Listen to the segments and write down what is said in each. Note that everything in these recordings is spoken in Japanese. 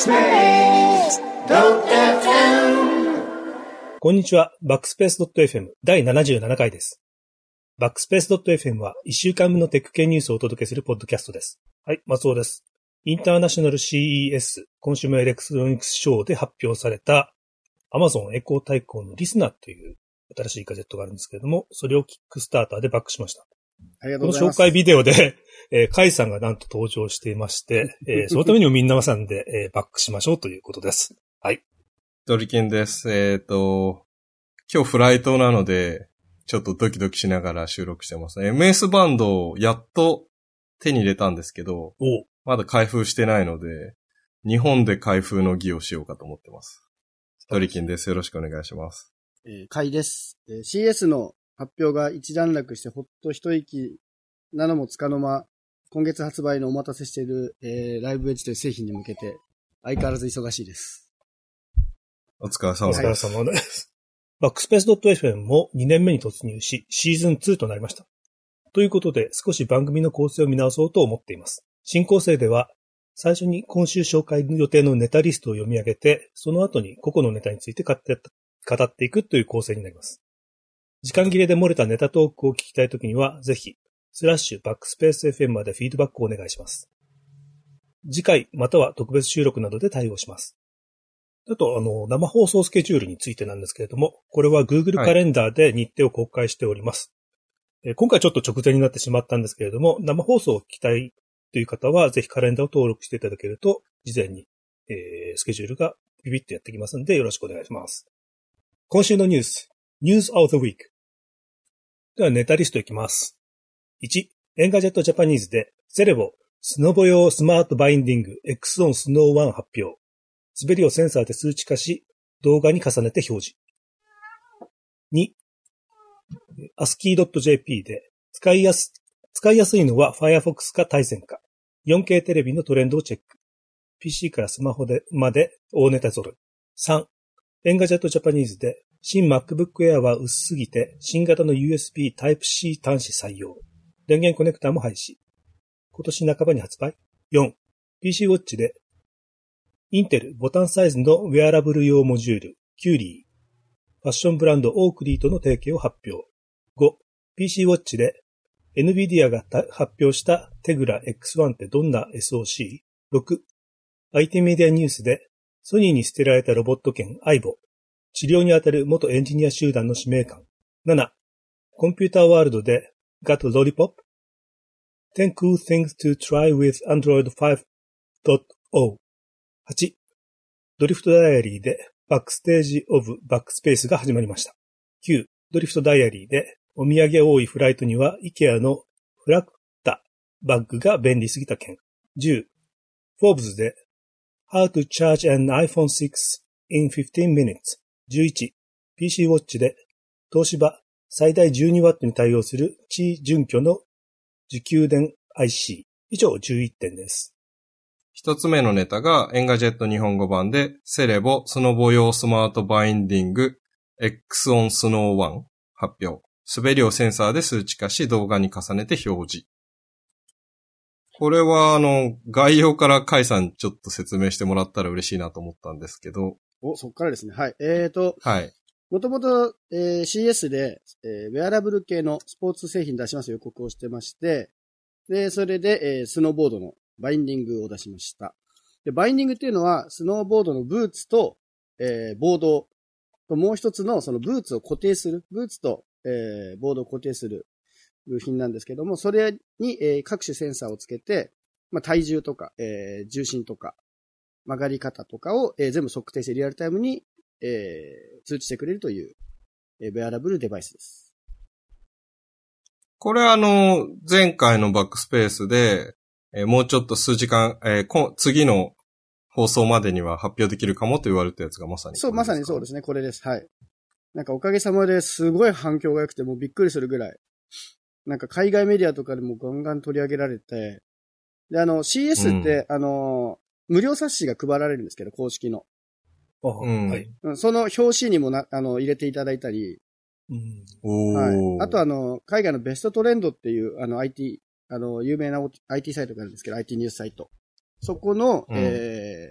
こんにちは。バックスペース .fm 第77回です。バックスペース .fm は1週間分のテック系ニュースをお届けするポッドキャストです。はい、松尾です。インターナショナル CES コンシューマーエレクトロニクスショーで発表された Amazon エコー対抗のリスナーという新しいガジェットがあるんですけれども、それをキックスターターでバックしました。 ありがとうございます。 この紹介ビデオで、カイさんがなんと登場していまして、そのためにもみんなさんで、バックしましょうということです。はい。 ドリキンです。今日フライトなので、ちょっとドキドキしながら収録してます。MS バンドをやっと手に入れたんですけど、まだ開封してないので、日本で開封の儀をしようかと思ってます。ドリキンです。よろしくお願いします。 カイです。CS の発表が一段落してほっと一息なのもつかの間、今月発売のお待たせしている、ライブエッジという製品に向けて相変わらず忙しいです。 お疲れ様です。 お疲れ様です。バックスペース .fm も2年目に突入し、シーズン2となりました。ということで、少し番組の構成を見直そうと思っています。新構成では、最初に今週紹介予定のネタリストを読み上げて、その後に個々のネタについて語っていくという構成になります。時間切れで漏れたネタトークを聞きたいときには、ぜひ、バックスペース FM までフィードバックをお願いします。次回または特別収録などで対応します。あと、生放送スケジュールについてなんですけれども、これは Google カレンダーで日程を公開しております。今回ちょっと直前になってしまったんですけれども、生放送を聞きたいという方は、ぜひカレンダーを登録していただけると、事前に、スケジュールがビビッとやってきますので、よろしくお願いします。今週のニュース of the Week。では、ネタリストいきます。1、エンガジェットジャパニーズで、セレボ、スノボ用スマートバインディング X on Snow One 発表。滑りをセンサーで数値化し、動画に重ねて表示。2、ASCII.jp で、使いやすいのは Firefox か対戦か。4K テレビのトレンドをチェック。PC からスマホまで大ネタ揃い。3、エンガジェットジャパニーズで、新 MacBook Air は薄すぎて、新型の USB Type-C 端子採用。電源コネクターも廃止。今年半ばに発売。4、PC Watch で、インテルボタンサイズのウェアラブル用モジュール、キューリー。ファッションブランドオークリーとの提携を発表。5、PC Watch で、NVIDIA が発表したテグラ X1 ってどんな SoC？ 6、IT メディアニュースで、ソニーに捨てられたロボット犬アイボ。治療にあたる元エンジニア集団の使命感。7、コンピューターワールドで Got Lollipop? 10 cool things to try with Android 5.0。8、ドリフトダイアリーでバックステージオブバックスペースが始まりました。9、ドリフトダイアリーでお土産多いフライトには IKEA のフラクタバッグが便利すぎた件。10、フォーブズで How to charge an iPhone 6 in 15 minutes。11、PC Watch で東芝最大 12W に対応する地準拠の持久電 IC。以上11点です。 一つ目のネタがエンガジェット日本語版でセレボスノボ用スマートバインディング X on Snow One 発表。滑りをセンサーで数値化し動画に重ねて表示。これは概要からカイさんちょっと説明してもらったら嬉しいなと思ったんですけど。 そっからですね。はい。 はい。 もともと CS で、ウェアラブル系のスポーツ製品出します予告をしてまして、で、それで、スノーボードのバインディングを出しました。で、バインディングっていうのは、スノーボードのブーツと、ボードともう一つのそのブーツを固定する、ブーツと、ボードを固定する部品なんですけども、それに、各種センサーをつけて、体重とか、重心とか、曲がり方とかを、全部測定してリアルタイムに、通知してくれるという、ウェアラブルデバイスです。 これ前回のバックスペースで、もうちょっと数時間、次の放送までには発表できるかもと言われたやつがまさに。 そう、まさにそうですね。これです。はい。なんかおかげさまですごい反響が良くてもうびっくりするぐらい。なんか海外メディアとかでもガンガン取り上げられて。で、CS って、無料冊子が配られるんですけど、公式の。 はい。 その表紙にも入れていただいたり。はい。あと海外のベストトレンドっていう、IT、有名な IT サイトがあるんですけど、IT ニュースサイト。そこの、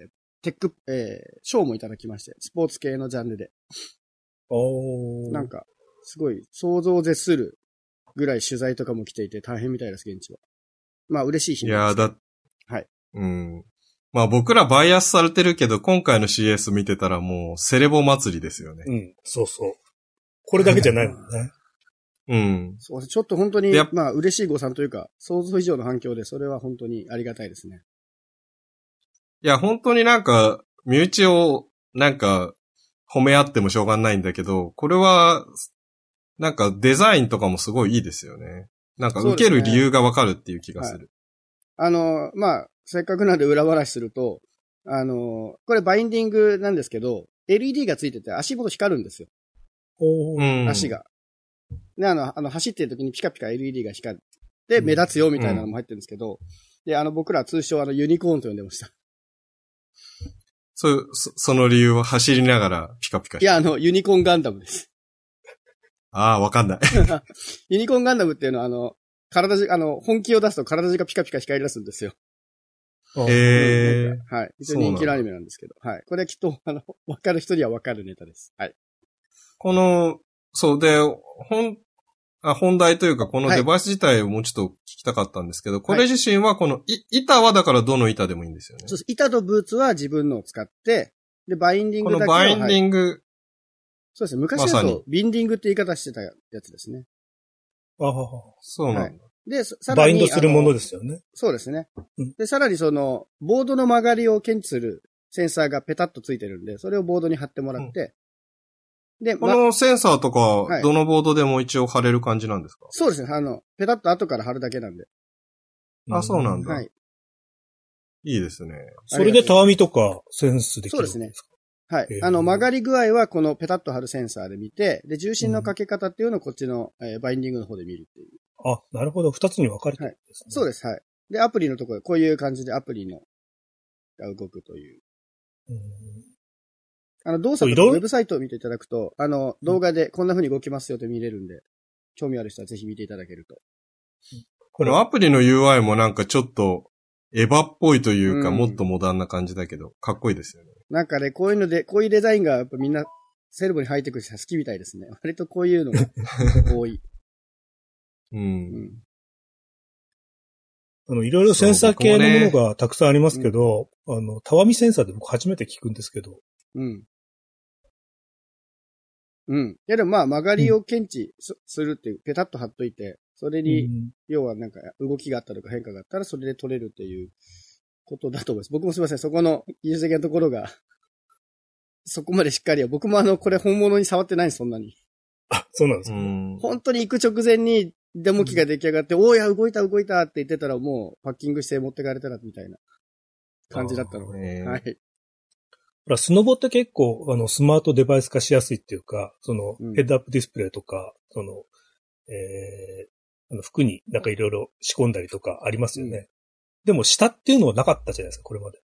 テック、賞もいただきまして、スポーツ系のジャンルで。なんか、すごい想像を絶するぐらい取材とかも来ていて大変みたいです、現地は。まあ嬉しい日なんですけど。はい。 うん。まあ僕らバイアスされてるけど、今回の CS 見てたらもうセレボ祭りですよね。 うん、そうそう。これだけじゃないもんね。 うん。 そう、ちょっと本当に、まあ嬉しい誤算というか、想像以上の反響で、それは本当にありがたいですね。 いや、本当になんか、身内を、なんか、褒め合ってもしょうがないんだけど、これは、なんかデザインとかもすごいいいですよね。なんか受ける理由がわかるっていう気がする。 はい、まあ、せっかくなんで裏話すると、これバインディングなんですけど、LED がついてて足元光るんですよ。足が。で、走ってる時にピカピカ LED が光って目立つよみたいなのも入ってるんですけど、で、僕ら通称ユニコーンと呼んでました。 その理由は走りながらピカピカして。 いや、ユニコーンガンダムです。 ああ、わかんない。 ユニコーンガンダムっていうのは、本気を出すと体中がピカピカ光り出すんですよ。はい。一応人気のアニメなんですけど。はい。これはきっと、わかる人にはわかるネタです。はい。 そうで、本題というか、このデバイス自体をもうちょっと聞きたかったんですけど、これ自身はこの板はだからどの板でもいいんですよね。 そうです。板とブーツは自分のを使って、で、バインディングだけは。 このバインディング。 そうですね。昔だと、ビンディングって言い方してたやつですね。 ああ、 そうなんだ。 で、さらに。 バインドするものですよね。 そうですね。で、さらにボードの曲がりを検知するセンサーがペタッとついてるんで、それをボードに貼ってもらって、 で、このセンサーとか、どのボードでも一応貼れる感じなんですか？ そうですね。ペタッと後から貼るだけなんで。 あ、そうなんだ。 はい。 いいですね。 それでたわみとかセンスできるんですか？ そうですね。はい。曲がり具合はこのペタッと貼るセンサーで見て、で、重心のかけ方っていうのをこっちの、バインディングの方で見るっていう。 あ、なるほど。二つに分かれてるんですね。 そうです。はい。で、アプリのところ、こういう感じでアプリのが動くという。動作とかウェブサイトを見ていただくと、動画でこんな風に動きますよって見れるんで、興味ある人はぜひ見ていただけると。 このアプリの UI もなんかちょっと、エヴァっぽいというか、もっとモダンな感じだけど、かっこいいですよね。 なんかね、こういうデザインがやっぱみんな、セレブに入ってくる人は好きみたいですね。割とこういうのが多い。 いろいろセンサー系のものがたくさんありますけど、たわみセンサーで僕初めて聞くんですけど。 いやでもまあ曲がりを検知するっていう、ペタッと貼っといて、それに、要はなんか動きがあったとか変化があったらそれで取れるっていうことだと思います。僕もすいません、そこの技術的なところが、そこまでしっかりは、僕もこれ本物に触ってないんです、そんなに。 あ、そうなんですか。 本当に行く直前にデモ機が出来上がって、おーや、動いたって言ってたらもうパッキングして持ってかれたらみたいな感じだったので。はい。 スノボって結構、スマートデバイス化しやすいっていうか、ヘッドアップディスプレイとか、服になんかいろいろ仕込んだりとかありますよね。でも下っていうのはなかったじゃないですか、これまで。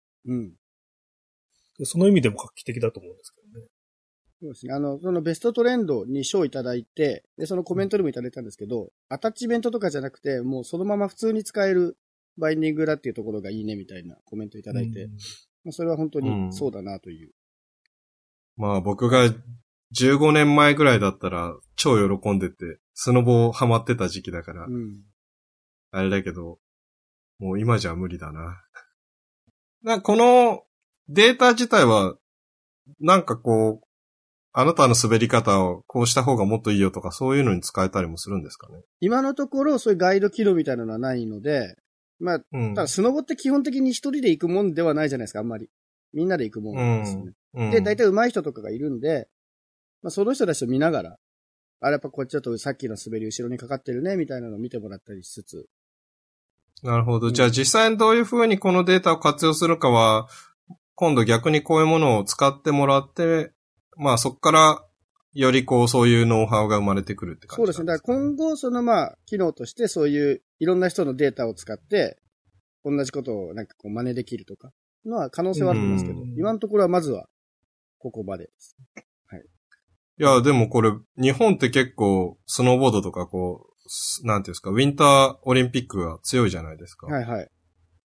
その意味でも画期的だと思うんですけどね。 そうですね。そのベストトレンドに賞をいただいて、で、そのコメントでもいただいたんですけど、アタッチメントとかじゃなくて、もうそのまま普通に使えるバインディングだっていうところがいいねみたいなコメントいただいて、それは本当にそうだなという。 まあ僕が15年前ぐらいだったら超喜んでて、スノボハマってた時期だから、あれだけど、もう今じゃ無理だな。このデータ自体は、なんかこう、あなたの滑り方をこうした方がもっといいよとかそういうのに使えたりもするんですかね？ 今のところそういうガイド機能みたいなのはないので、まあ、ただスノボって基本的に一人で行くもんではないじゃないですか、あんまり。みんなで行くもんですよね。で、大体上手い人とかがいるんで、まあその人たちを見ながら、やっぱこっちだとさっきの滑り後ろにかかってるね、みたいなのを見てもらったりしつつ。 なるほど。じゃあ実際にどういう風にこのデータを活用するかは、今度逆にこういうものを使ってもらって、まあそこからよりこうそういうノウハウが生まれてくるって感じそうですね。だから今後機能としてそういういろんな人のデータを使って同じことをなんかこう真似できるとかのは可能性はあると思いますけど、今のところはまずはここまでです。はい。 いや、でもこれ日本って結構スノーボードとかこう、なんていうんですか、ウィンターオリンピックが強いじゃないですか。 はいはい。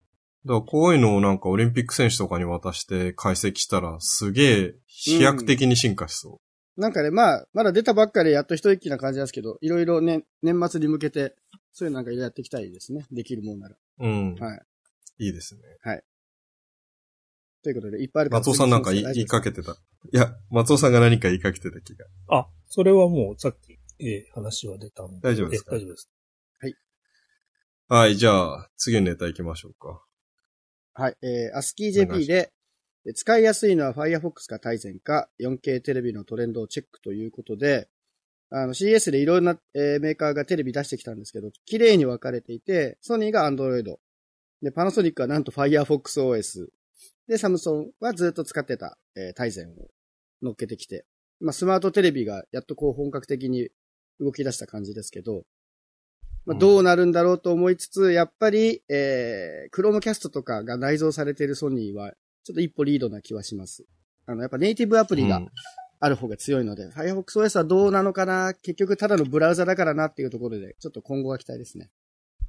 だからこういうのをなんかオリンピック選手とかに渡して解析したらすげえ飛躍的に進化しそう。 なんかね、まだ出たばっかりやっと一息な感じなんですけど、いろいろね、年末に向けて、そういうのなんかやっていきたいですね。できるもんなら。 うん。 はい。 いいですね。 はい。ということで、いっぱいあるから。 松尾さんなんか言いかけてた。いや、松尾さんが何か言いかけてた気が。 あ、それはもうさっき、話は出たんで。 大丈夫ですか？ 大丈夫です。 はい。 はい、じゃあ、次のネタ行きましょうか。 はい。ASCII-JP で、使いやすいのは Firefox か大全か、4K テレビのトレンドをチェックということで、CS でいろんな、メーカーがテレビ出してきたんですけど、綺麗に分かれていて、ソニーが Android。で、パナソニックはなんと Firefox OS。で、サムソンはずっと使ってた、大全を乗っけてきて、まあ、スマートテレビがやっとこう本格的に動き出した感じですけど、まあ、どうなるんだろうと思いつつ、やっぱり、Chromecast とかが内蔵されているソニーは、ちょっと一歩リードな気はします。やっぱネイティブアプリがある方が強いので、Firefox OS はどうなのかな、結局ただのブラウザだからなっていうところで、ちょっと今後が期待ですね。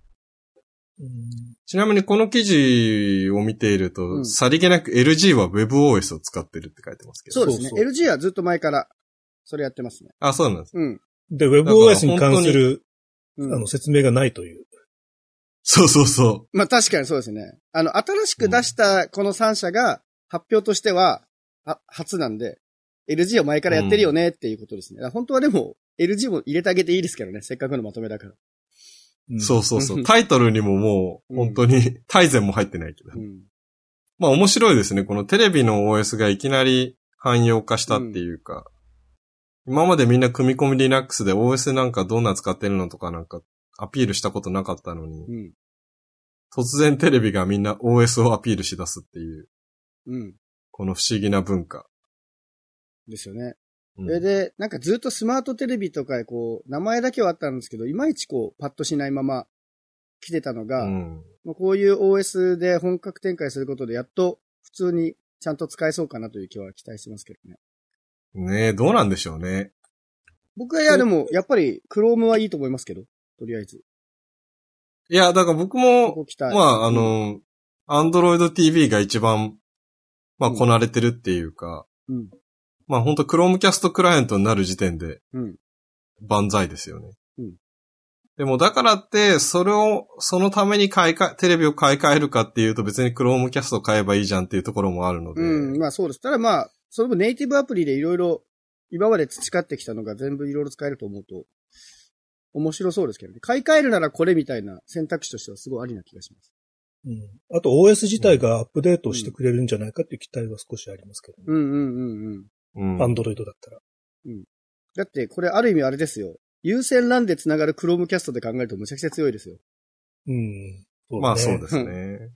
ちなみにこの記事を見ていると、さりげなく LG は WebOS を使ってるって書いてますけど。 そうですね。そうそう LG はずっと前からそれやってますね。 あ、そうなんです。 うん。 で、WebOS に関する、説明がないという。 そうそうそう。 まあ確かにそうですね。新しく出したこの3社が発表としては、初なんで、LG は前からやってるよねっていうことですね。本当はでも、LG も入れてあげていいですけどね。せっかくのまとめだから。 そうそうそう。タイトルにももう、本当に、大全も入ってないけど。まあ面白いですね。このテレビの OS がいきなり汎用化したっていうか、今までみんな組み込み Linux で OS なんかどんな使ってるのとかなんかアピールしたことなかったのに、突然テレビがみんな OS をアピールし出すっていう、この不思議な文化。 ですよね。で、なんかずっとスマートテレビとかこう、名前だけはあったんですけど、いまいちこう、パッとしないまま来てたのが、こういう OS で本格展開することで、やっと普通にちゃんと使えそうかなという気は期待してますけどね。 ねえ、どうなんでしょうね。 僕はでも、やっぱり Chrome はいいと思いますけど、とりあえず。 いや、だから僕も、まあ、Android TV が一番、まあ、こなれてるっていうか、まあ本当Chromecast クライアントになる時点で、万歳ですよね。でもだからって、そのためにテレビを買い替えるかっていうと別に Chromecast を買えばいいじゃんっていうところもあるので。 まあそうです。ただまあ、それもネイティブアプリでいろいろ、今まで培ってきたのが全部いろいろ使えると思うと、面白そうですけどね。買い替えるならこれみたいな選択肢としてはすごいありな気がします。 あと OS 自体がアップデートしてくれるんじゃないかっていう期待は少しありますけどね。アンドロイドだったら。 だって、これある意味あれですよ。有線 LAN で繋がる Chromecast で考えるとむちゃくちゃ強いですよ。 まあそうですね。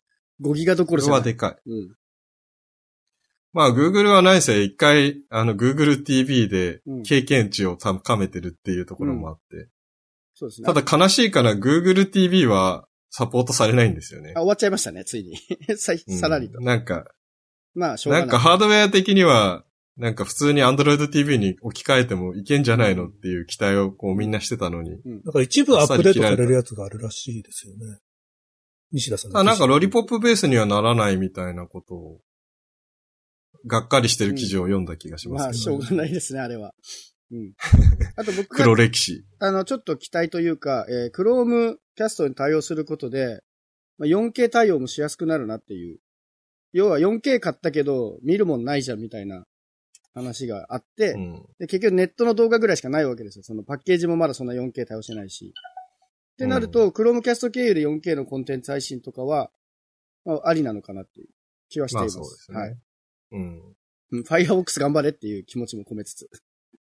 5ギガどころじゃない。 これはでかい。まあ Google はないせ一回、Google TV で経験値を高めてるっていうところもあって。 そうですね。 ただ悲しいかな、Google TV はサポートされないんですよね。 終わっちゃいましたね、ついに。さらりと。 なんか、 まあ、しょうがない。 なんかハードウェア的には、なんか普通に Android TV に置き換えてもいけんじゃないのっていう期待をこうみんなしてたのに。 なんか一部アップデートされるやつがあるらしいですよね。西田さん。 なんかロリポップベースにはならないみたいなことを、がっかりしてる記事を読んだ気がしますけど、 まあ、しょうがないですね、あれは。あと僕が、 黒歴史。 ちょっと期待というか、Chromecast に対応することで、4K 対応もしやすくなるなっていう。要は 4K 買ったけど、見るもんないじゃんみたいな話があって、で結局ネットの動画ぐらいしかないわけですよ。そのパッケージもまだそんな 4K 対応してないし。ってなると、Chromecast 経由で 4K のコンテンツ配信とかは、ありなのかなっていう気はしています。 まあそうですね。はい。 Firefox 頑張れっていう気持ちも込めつつ。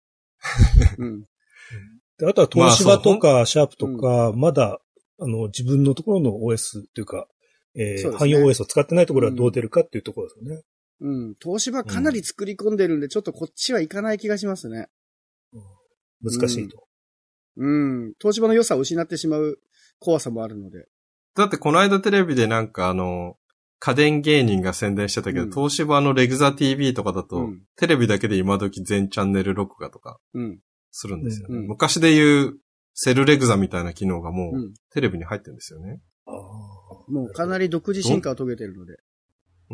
であとは東芝とかシャープとか、まだ、自分のところの OS っていうか、汎用 OS を使ってないところはどう出るかっていうところですよね。 東芝かなり作り込んでるんで、ちょっとこっちはいかない気がしますね。 難しいと。 東芝の良さを失ってしまう怖さもあるので。 だってこの間テレビでなんか家電芸人が宣伝してたけど、東芝のレグザ TV とかだと、テレビだけで今時全チャンネル録画とか、するんですよね。昔で言うセルレグザみたいな機能がもう、テレビに入ってるんですよね。 もうかなり独自進化を遂げているので。 うん。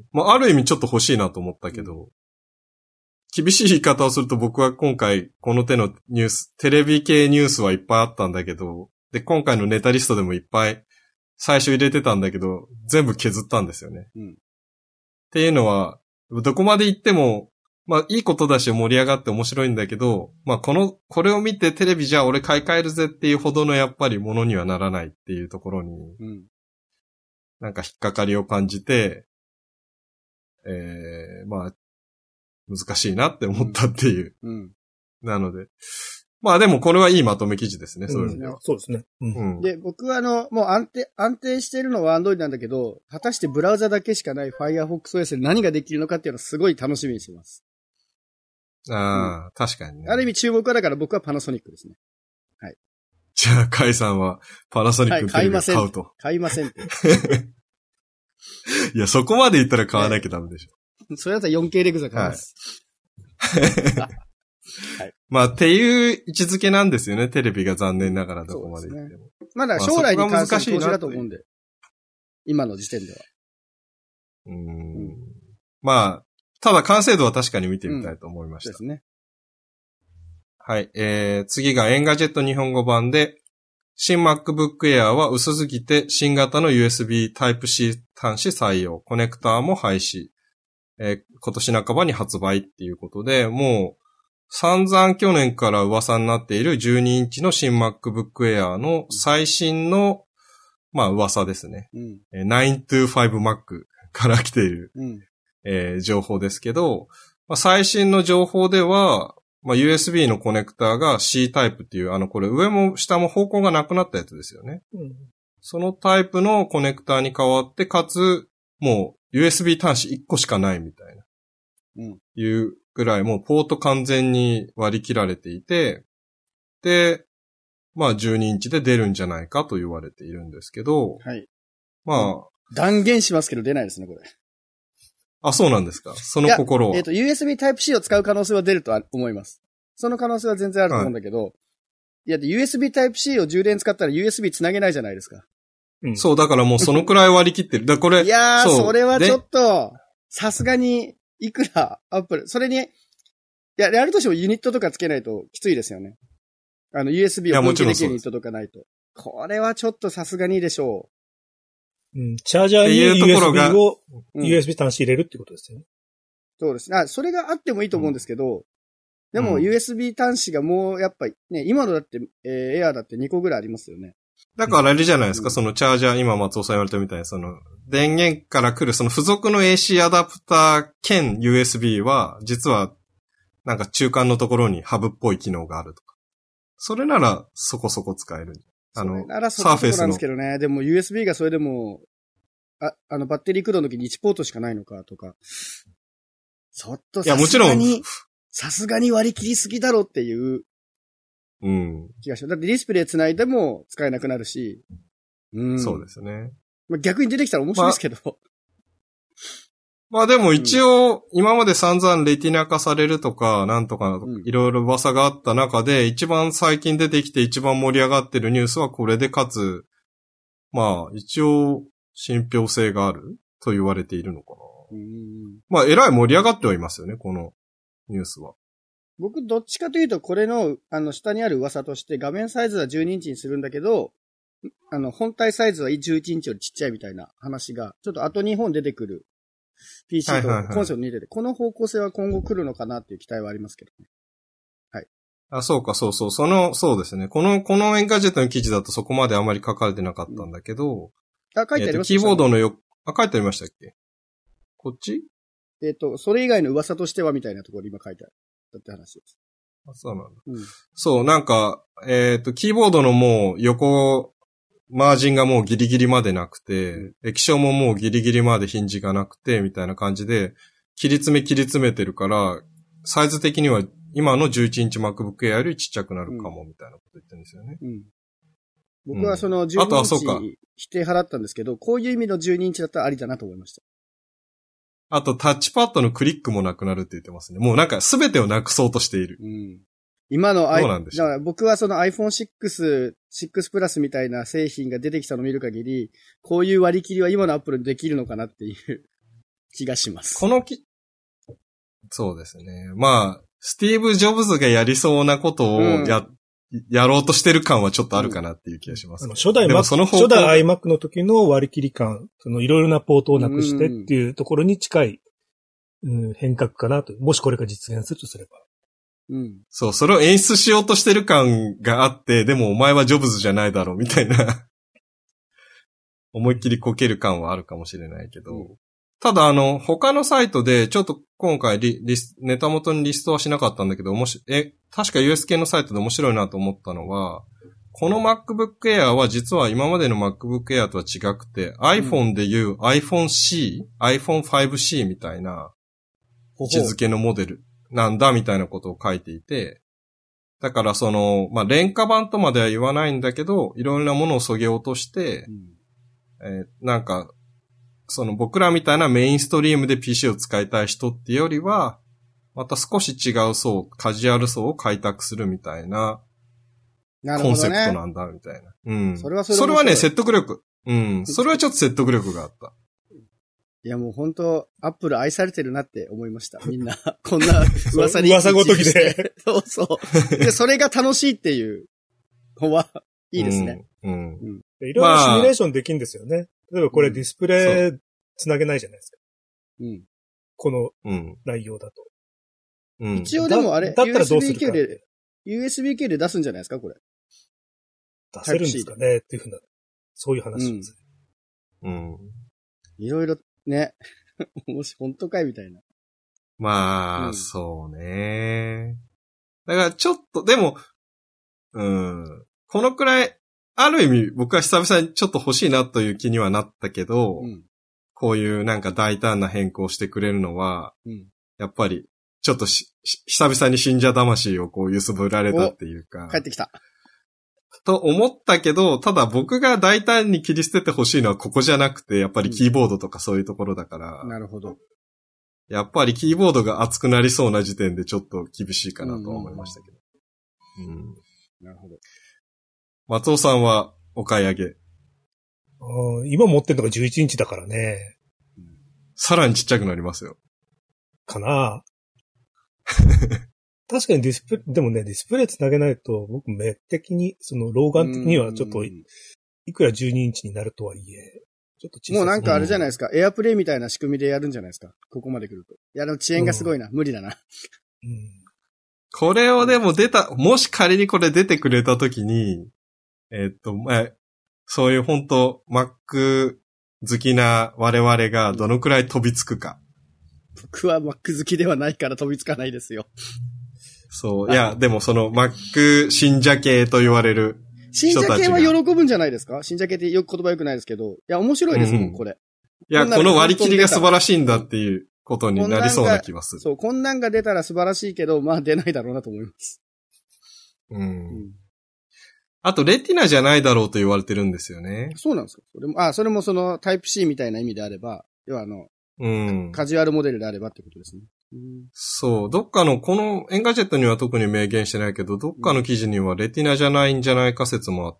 まあ、ある意味ちょっと欲しいなと思ったけど、厳しい言い方をすると僕は今回この手のニュース、テレビ系ニュースはいっぱいあったんだけど、で、今回のネタリストでもいっぱい最初入れてたんだけど、全部削ったんですよね。 うん。 っていうのは、どこまで行っても、まあいいことだし盛り上がって面白いんだけど、まあこれを見てテレビじゃあ俺買い替えるぜっていうほどのやっぱりものにはならないっていうところに、なんか引っかかりを感じて、まあ難しいなって思ったっていう。なので。まあでもこれはいいまとめ記事ですね、そういう意味では。 そうですね。 で、僕はもう安定しているのは Android なんだけど、果たしてブラウザだけしかない Firefox OS で何ができるのかっていうのはすごい楽しみにしてます。 確かにね。 ある意味注目はだから僕はパナソニックですね。はい。 じゃあ、カイさんはパナソニックのテレビを買うと。 買いませんって。 いや、そこまで言ったら買わなきゃダメでしょ。 それだったら 4K レグザ買います。 はい。まあ、っていう位置づけなんですよね、テレビが残念ながらどこまで言っても。 まだ将来に関して投資だと思うんで。今の時点では。 まあ、ただ完成度は確かに見てみたいと思いました。 ですね。 はい。次がエンガジェット日本語版で、新 MacBook Air は薄すぎて新型の USB Type-C 端子採用、コネクターも廃止、今年半ばに発売っていうことで、もう散々去年から噂になっている12インチの新 MacBook Air の最新の、まあ噂ですね。925Mac から来ている、情報ですけど、まあ、最新の情報では、まあ、USB のコネクターが C タイプっていう、これ上も下も方向がなくなったやつですよね。そのタイプのコネクターに変わって、かつ、もう USB 端子1個しかないみたいな。いうぐらい、もうポート完全に割り切られていて、で、まあ12インチで出るんじゃないかと言われているんですけど、 はい。 まあ。 断言しますけど出ないですね、これ。 あ、そうなんですか。その心は。 USB Type-C を使う可能性は出るとは思います。その可能性は全然あると思うんだけど、いや、USB Type-C を充電使ったら USB つなげないじゃないですか。 そう、だからもうそのくらい割り切ってる。これ。 いやー、それはちょっと、さすがに、いくら、アップル、それに、やるとしてもユニットとかつけないときついですよね。USB を分岐できるユニットとかないと。これはちょっとさすがにでしょう。 チャージャーに USB を、USB 端子入れるってことですよね。 そうですね。それがあってもいいと思うんですけど、でも USB 端子がもうやっぱりね、今のだって、Air だって2個ぐらいありますよね。 だからあれじゃないですか、そのチャージャー、今松尾さん言われたみたいに、その電源から来るその付属の AC アダプター兼 USB は、実はなんか中間のところにハブっぽい機能があるとか。それならそこそこ使える。 それならそこそこなんですけどね。でも USB がそれでも、バッテリー駆動の時に1ポートしかないのかとか。ちょっとさすがに割り切りすぎだろっていう気がします。だってディスプレイ繋いでも使えなくなるし。 そうですね。 まあ、逆に出てきたら面白いですけど。 まあでも一応、今まで散々レティナ化されるとか、なんとか、いろいろ噂があった中で、一番最近出てきて一番盛り上がってるニュースはこれで、かつ、まあ一応、信憑性があると言われているのかな。まあ、えらい盛り上がってはいますよね、このニュースは。 僕、どっちかというと、これの、下にある噂として、画面サイズは12インチにするんだけど、本体サイズは11インチよりちっちゃいみたいな話が、ちょっと後2本出てくる PC とコンセントに入れて、この方向性は今後来るのかなっていう期待はありますけどね。はい。 あ、そうか、そうそう。そうですね。このエンガジェットの記事だとそこまであまり書かれてなかったんだけど、 書いてありましたキーボードの書いてありましたっけ？こっち？ それ以外の噂としてはみたいなところ今書いてある。だって話です。 あ、そうなんだ。そう、なんか、キーボードのもう横、マージンがもうギリギリまでなくて、液晶ももうギリギリまでヒンジがなくて、みたいな感じで、切り詰めてるから、サイズ的には今の11インチ MacBook Air よりちっちゃくなるかも、みたいなこと言ってるんですよね。 僕はその12インチ否定払ったんですけど、こういう意味の12インチだったらありだなと思いました。 あとタッチパッドのクリックもなくなるって言ってますね。もうなんか全てをなくそうとしている。 今のどうなんでしょう。 だから僕はその iPhone 6 6プラスみたいな製品が出てきたのを見る限り、こういう割り切りは今のアップルにできるのかなっていう気がします。 そうですね。まあ、スティーブ・ジョブズがやりそうなことをやろうとしてる感はちょっとあるかなっていう気がします。 初代 iMac の時の割り切り感、いろいろなポートをなくしてっていうところに近い、変革かなと。もしこれが実現するとすれば。 そう、それを演出しようとしてる感があって、でもお前はジョブズじゃないだろうみたいな思いっきりこける感はあるかもしれないけど、ただ他のサイトでちょっと今回ネタ元にリストはしなかったんだけど、確か US 系のサイトで面白いなと思ったのは、この MacBook Air は実は今までの MacBook Air とは違くて、iPhone でいう iPhone C、iPhone5C みたいな位置づけのモデルなんだみたいなことを書いていて、だから廉価版とまでは言わないんだけど、いろいろなものを削ぎ落として、僕らみたいなメインストリームで PC を使いたい人っていうよりは、また少し違う層、カジュアル層を開拓するみたいな、コンセプトなんだみたいな。それはね、説得力。それはちょっと説得力があった。 いやもう本当アップル愛されてるなって思いました。みんな、こんな噂に。 噂ごときで。 そうそう。で、それが楽しいっていうのは、いいですね。 いろいろシミュレーションできるんですよね。例えばこれディスプレイつなげないじゃないですか。この内容だと。 一応でもあれ、 だったらどうするか。 USB-K で出すんじゃないですか、これ。 出せるんですかねっていうふうな、そういう話です。 いろいろね、もし本当かいみたいな。 まあ、そうね。だからちょっと、でも、このくらい、ある意味僕は久々にちょっと欲しいなという気にはなったけど、こういうなんか大胆な変更してくれるのは、やっぱり、ちょっと久々に信者魂をこう揺すぶられたっていうか。 帰ってきた。 と思ったけど、ただ僕が大胆に切り捨ててほしいのはここじゃなくて、やっぱりキーボードとかそういうところだから。 なるほど。 やっぱりキーボードが熱くなりそうな時点でちょっと厳しいかなとは思いましたけど。 なるほど。 松尾さんはお買い上げ。 今持ってるのが11インチだからね。 さらにちっちゃくなりますよ。 かな確かにでもね、ディスプレイつなげないと、僕目的に、老眼的にはちょっと、いくら12インチになるとはいえ、ちょっと小さい。 もうなんかあれじゃないですか、エアプレイみたいな仕組みでやるんじゃないですか。ここまで来ると。いや、でも遅延がすごいな。無理だな。 これをでももし仮にこれ出てくれたときに、そういう本当 Mac 好きな我々がどのくらい飛びつくか。 僕は Mac 好きではないから飛びつかないですよ。 そう。いや、でもMac 信者系と言われる信者系は喜ぶんじゃないですか？信者系って言葉良くないですけど。いや、面白いですもん、これ。 いや、この割り切りが素晴らしいんだっていうことになりそうな気がする。 そう、こんなんが出たら素晴らしいけど、まあ出ないだろうなと思います。 あと、レティナじゃないだろうと言われてるんですよね。 そうなんですか？それもタイプ C みたいな意味であれば、要はカジュアルモデルであればってことですね。 そう。どっかの、このエンガジェットには特に明言してないけど、どっかの記事にはレティナじゃないんじゃないか説もあって、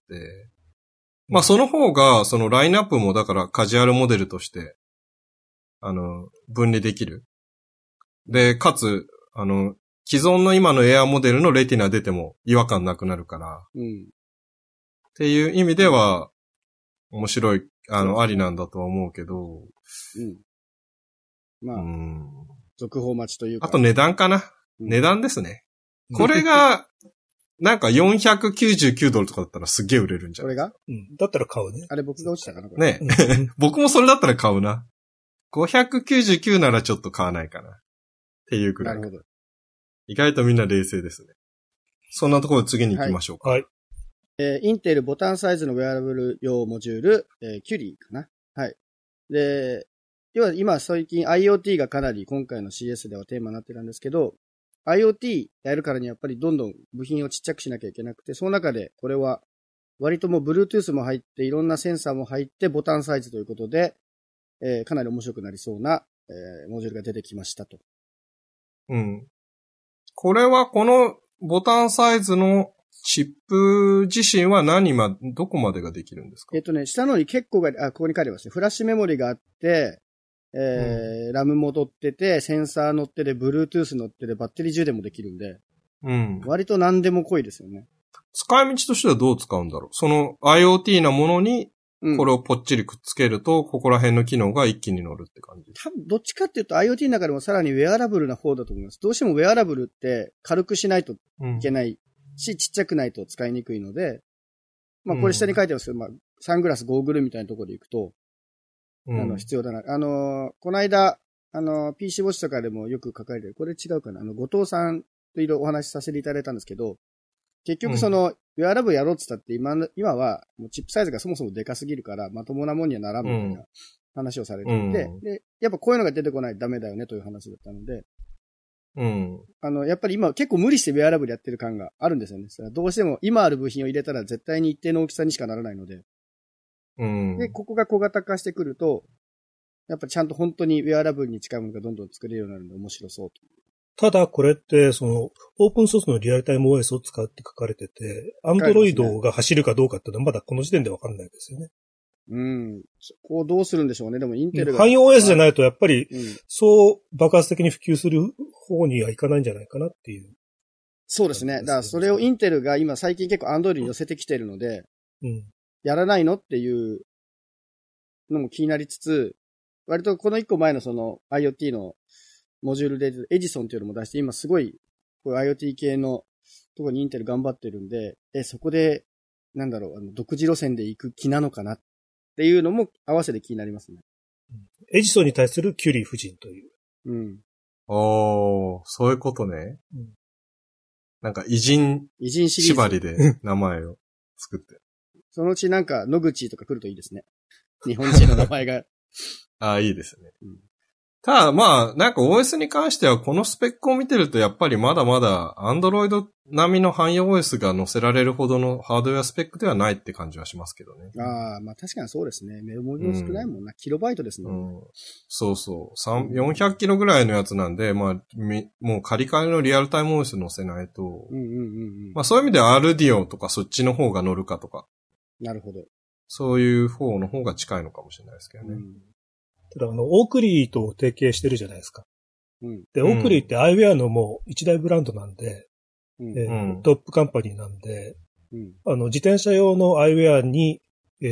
まあその方が、ラインナップもだからカジュアルモデルとして、分離できる。で、かつ、既存の今のエアモデルのレティナ出ても違和感なくなるから、っていう意味では、面白い、ありなんだとは思うけど、 まあ、続報待ちというか。 あと値段かな。値段ですね。これが、なんか499ドルとかだったらすげえ売れるんじゃないですか。 これがだったら買うね。 あれ僕が落ちたかなこれ。 ね。僕もそれだったら買うな。599ならちょっと買わないかな。っていうくらい。なるほど。意外とみんな冷静ですね。そんなところで次に行きましょうか。 はい。 インテルボタンサイズのウェアラブル用モジュール、キュリーかな。はい。で、要は今最近 IoT がかなり今回の CS ではテーマになってるんですけど、IoT やるからにやっぱりどんどん部品をちっちゃくしなきゃいけなくて、その中でこれは割ともう Bluetooth も入っていろんなセンサーも入ってボタンサイズということで、かなり面白くなりそうな、モジュールが出てきましたと。 これはこのボタンサイズのチップ自身はどこまでができるんですか？ 下のに結構が、ここに書いてますね。フラッシュメモリがあって、ラムも乗ってて、センサー乗ってて、Bluetooth 乗ってて、バッテリー充電もできるんで、 うん。 割と何でも濃いですよね。 使い道としてはどう使うんだろう？その IoT なものに、これをぽっちりくっつけると、ここら辺の機能が一気に乗るって感じ。 多分、どっちかっていうと IoT の中でもさらにウェアラブルな方だと思います。どうしてもウェアラブルって軽くしないといけないし、ちっちゃくないと使いにくいので、まあこれ下に書いてますけど、まあサングラス、ゴーグルみたいなところで行くと、必要だな。この間、PC ウォッチとかでもよく書かれてる、これ違うかな、後藤さんといろいろお話しさせていただいたんですけど、結局ウェアラブルやろうって言ったって今は、もうチップサイズがそもそもでかすぎるから、まともなもんにはならんみたいな話をされていて、で、やっぱこういうのが出てこないとダメだよねという話だったので、やっぱり今結構無理してウェアラブルやってる感があるんですよね。どうしても今ある部品を入れたら絶対に一定の大きさにしかならないので、で、ここが小型化してくると、やっぱちゃんと本当にウェアラブルに近いものがどんどん作れるようになるので面白そうと。 ただこれってオープンソースのリアルタイム OS を使うって書かれてて、Android が走るかどうかってのはまだこの時点でわかんないですよね。 そこをどうするんでしょうね。でもインテルが。 汎用 OS じゃないとやっぱり、そう爆発的に普及する方にはいかないんじゃないかなっていう。 そうですね。だからそれをインテルが今最近結構 Android に寄せてきてるので、やらないのっていうのも気になりつつ、割とこの一個前のIoT のモジュールでエジソンっていうのも出して、今すごいこう IoT 系のところにインテル頑張ってるんで、そこで、独自路線で行く気なのかなっていうのも合わせて気になりますね。 エジソンに対するキュリー夫人という。 そういうことね。なんか偉人縛りで名前を作って。 そのうち野口とか来るといいですね。日本人の名前が。 いいですね。ただOS に関してはこのスペックを見てるとやっぱりまだまだ Android 並みの汎用 OS が載せられるほどのハードウェアスペックではないって感じはしますけどね。 まあ確かにそうですね。メモリも少ないもんな。キロバイトですもんね。 そうそう。400キロぐらいのやつなんで、もう仮替えのリアルタイム OS 載せないと、そういう意味では RDIO とかそっちの方が乗るかとか。 なるほど。 そういう方の方が近いのかもしれないですけどね。 ただオークリーと提携してるじゃないですか。で、オークリーってアイウェアのもう一大ブランドなんで、トップカンパニーなんで、自転車用のアイウェアに、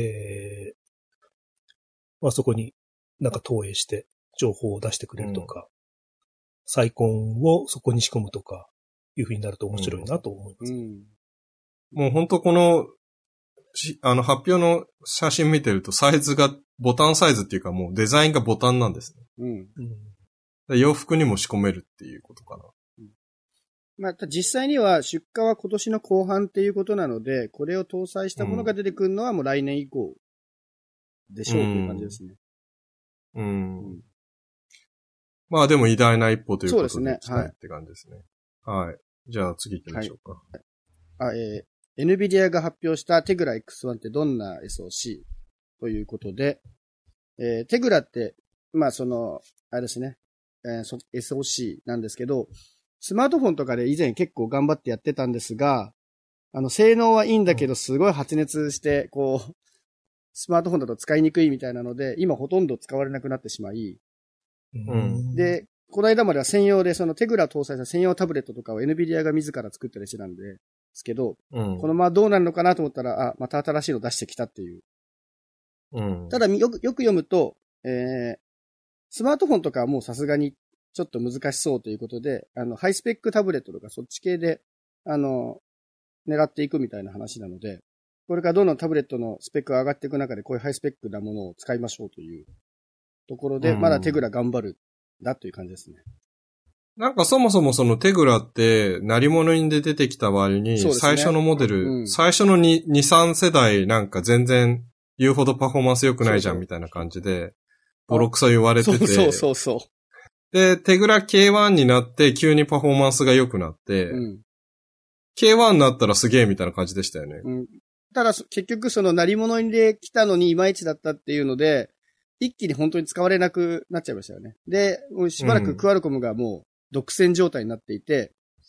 そこに投影して情報を出してくれるとか、サイコンをそこに仕込むとか、いう風になると面白いなと思います。 もう本当この、発表の写真見てるとサイズがボタンサイズっていうかもうデザインがボタンなんですね。洋服にも仕込めるっていうことかな。 実際には出荷は今年の後半っていうことなので、これを搭載したものが出てくるのはもう来年以降でしょうという感じですね。 でも偉大な一歩ということで。 そうですね。はい。 って感じですね。はい。じゃあ次行きましょうか。 NVIDIA が発表したテグラ X1 ってどんな SoC ということで、テグラって、あれですね、SoC なんですけど、スマートフォンとかで以前結構頑張ってやってたんですが、性能はいいんだけどすごい発熱して、スマートフォンだと使いにくいみたいなので、今ほとんど使われなくなってしまい、で、この間までは専用でテグラ搭載した専用タブレットとかを NVIDIA が自ら作ったりしてたんですけど、このままどうなるのかなと思ったら、また新しいの出してきたっていう。ただよく読むと、スマートフォンとかはもうさすがにちょっと難しそうということで、ハイスペックタブレットとかそっち系で、狙っていくみたいな話なので、これからどんどんタブレットのスペックが上がっていく中でこういうハイスペックなものを使いましょうというところで、まだテグラ頑張るだという感じですね。 そもそもそのテグラって鳴り物に出てきた場合に、最初のモデル、最初の2、3世代全然言うほどパフォーマンス良くないじゃんみたいな感じで、ボロクソ言われてて。 そう。 で、テグラ K1 になって急にパフォーマンスが良くなって、K1 になったらすげえみたいな感じでしたよね。 ただ結局鳴り物にで来たのにいまいちだったっていうので、一気に本当に使われなくなっちゃいましたよね。で、しばらくクアルコムがもう独占状態になっていて、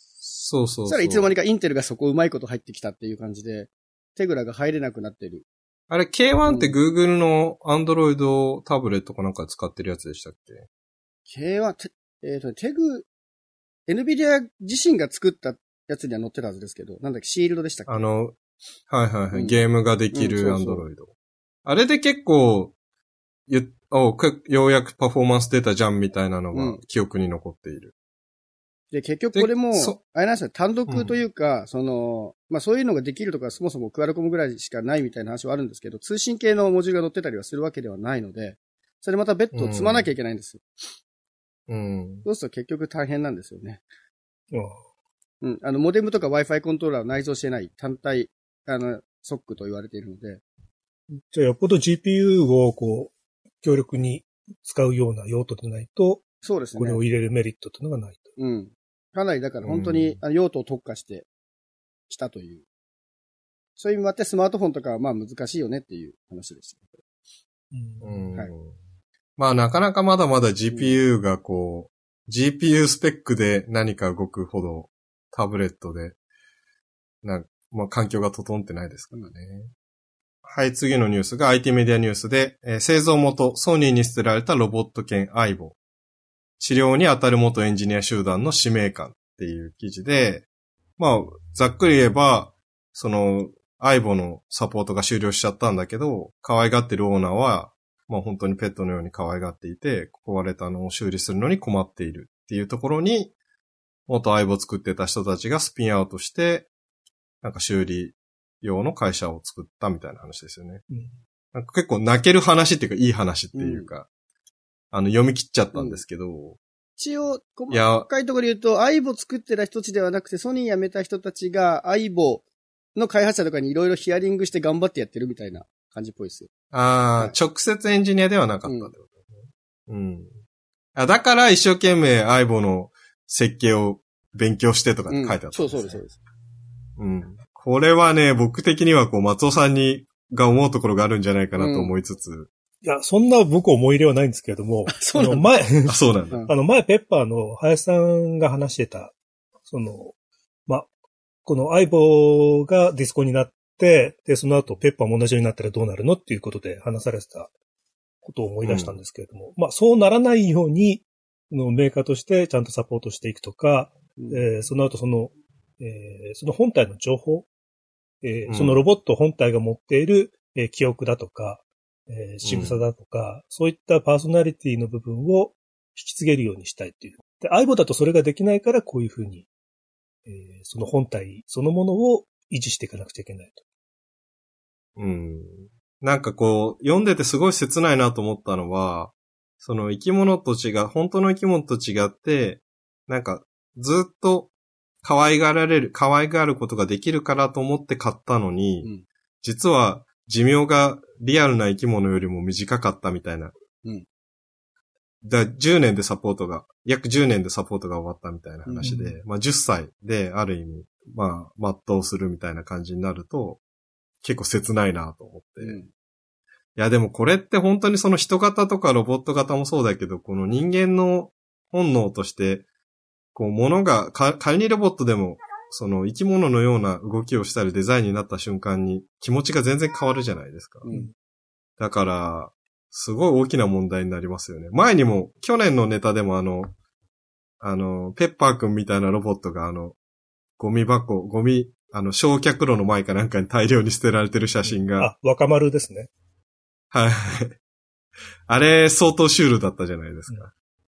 そうそうそう。 そしたらいつの間にかインテルがそこうまいこと入ってきたっていう感じで、テグラが入れなくなってる。 あれ、K1 って Google の Android タブレットかなんか使ってるやつでしたっけ？ K1、テグ、NVIDIA 自身が作ったやつには載ってたはずですけど、なんだっけ、シールドでしたっけ？ はいはいはい、 うん、 ゲームができるそう Android。 そうあれで結構、ようやくパフォーマンス出たじゃんみたいなのが記憶に残っている。 で、結局これも、あれなんですよ、単独というか、まあそういうのができるとかそもそもクアルコムぐらいしかないみたいな話はあるんですけど、通信系のモジュールが載ってたりはするわけではないので、それまた別途積まなきゃいけないんですよ。そうすると結局大変なんですよね。モデムとか Wi-Fi コントローラーを内蔵してない単体、ソックと言われているので。 じゃあよっぽど GPU を強力に使うような用途でないと、 そうですね。 これを入れるメリットというのがないと。 かなりだから本当に用途を特化してきたという。そういう意味もあってスマートフォンとかはまあ難しいよねっていう話でした。 はい。まあなかなかまだまだ GPU がGPU スペックで何か動くほどタブレットで、まあ環境が整ってないですからね。はい、次のニュースが IT メディアニュースで、製造元ソニーに捨てられたロボット犬アイボ。治療に当たる元エンジニア集団の使命感っていう記事で、まあ、ざっくり言えば、アイボのサポートが終了しちゃったんだけど、可愛がってるオーナーは、まあ本当にペットのように可愛がっていて、壊れたのを修理するのに困っているっていうところに、元アイボ作ってた人たちがスピンアウトして、なんか修理用の会社を作ったみたいな話ですよね。なんか結構泣ける話っていうかいい話っていうか、読み切っちゃったんですけど。 一応、細かいところで言うと、アイボ作ってた人たちではなくて、ソニー辞めた人たちがアイボの開発者とかにいろいろヒアリングして頑張ってやってるみたいな感じっぽいですよ。 直接エンジニアではなかったってことね。だから一生懸命アイボの設計を勉強してとかって書いてあったんですね。 そうです。 これはね、僕的には松尾さんが思うところがあるんじゃないかなと思いつつ。 いや、そんな僕思い入れはないんですけれども。 そうなんだ。 前ペッパーの林さんが話してた、この相棒がディスコになって、で、その後ペッパーも同じようになったらどうなるのっていうことで話されてたことを思い出したんですけれども。そうならないように、メーカーとしてちゃんとサポートしていくとか、その後その本体の情報、そのロボット本体が持っている、記憶だとか、仕草だとか、そういったパーソナリティの部分を引き継げるようにしたいっていう。で、相棒だとそれができないからこういうふうに、その本体そのものを維持していかなくちゃいけないと。 なんか読んでてすごい切ないなと思ったのは、その生き物と本当の生き物と違って、なんかずっと可愛がることができるからと思って買ったのに、実は寿命がリアルな生き物よりも短かったみたいな。約10年でサポートが終わったみたいな話で、10歳である意味、全うするみたいな感じになると、結構切ないなと思って。いやでもこれって本当にその人型とかロボット型もそうだけど、この人間の本能として、物が、仮にロボットでも、その生き物のような動きをしたりデザインになった瞬間に気持ちが全然変わるじゃないですか。だから、すごい大きな問題になりますよね。前にも、去年のネタでもペッパーくんみたいなロボットが焼却炉の前かなんかに大量に捨てられてる写真が。 若丸ですね。 はい。あれ、相当シュールだったじゃないですか。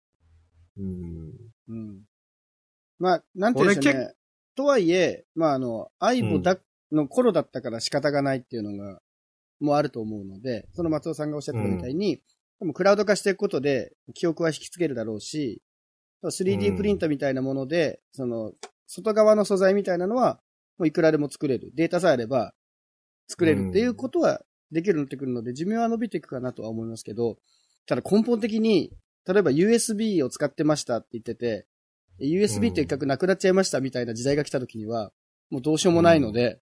なんていうんですかね。とはいえ、相棒の頃だったから仕方がないっていうのが、もうあると思うので、その松尾さんがおっしゃったみたいに、でもクラウド化していくことで、記憶は引き継げるだろうし、3D プリンターみたいなもので、外側の素材みたいなのは、もういくらでも作れる。データさえあれば、作れるっていうことはできるようになってくるので、寿命は伸びていくかなとは思いますけど、ただ根本的に、例えば USB を使ってましたって言ってて、USB って一角なくなっちゃいましたみたいな時代が来た時には、もうどうしようもないので、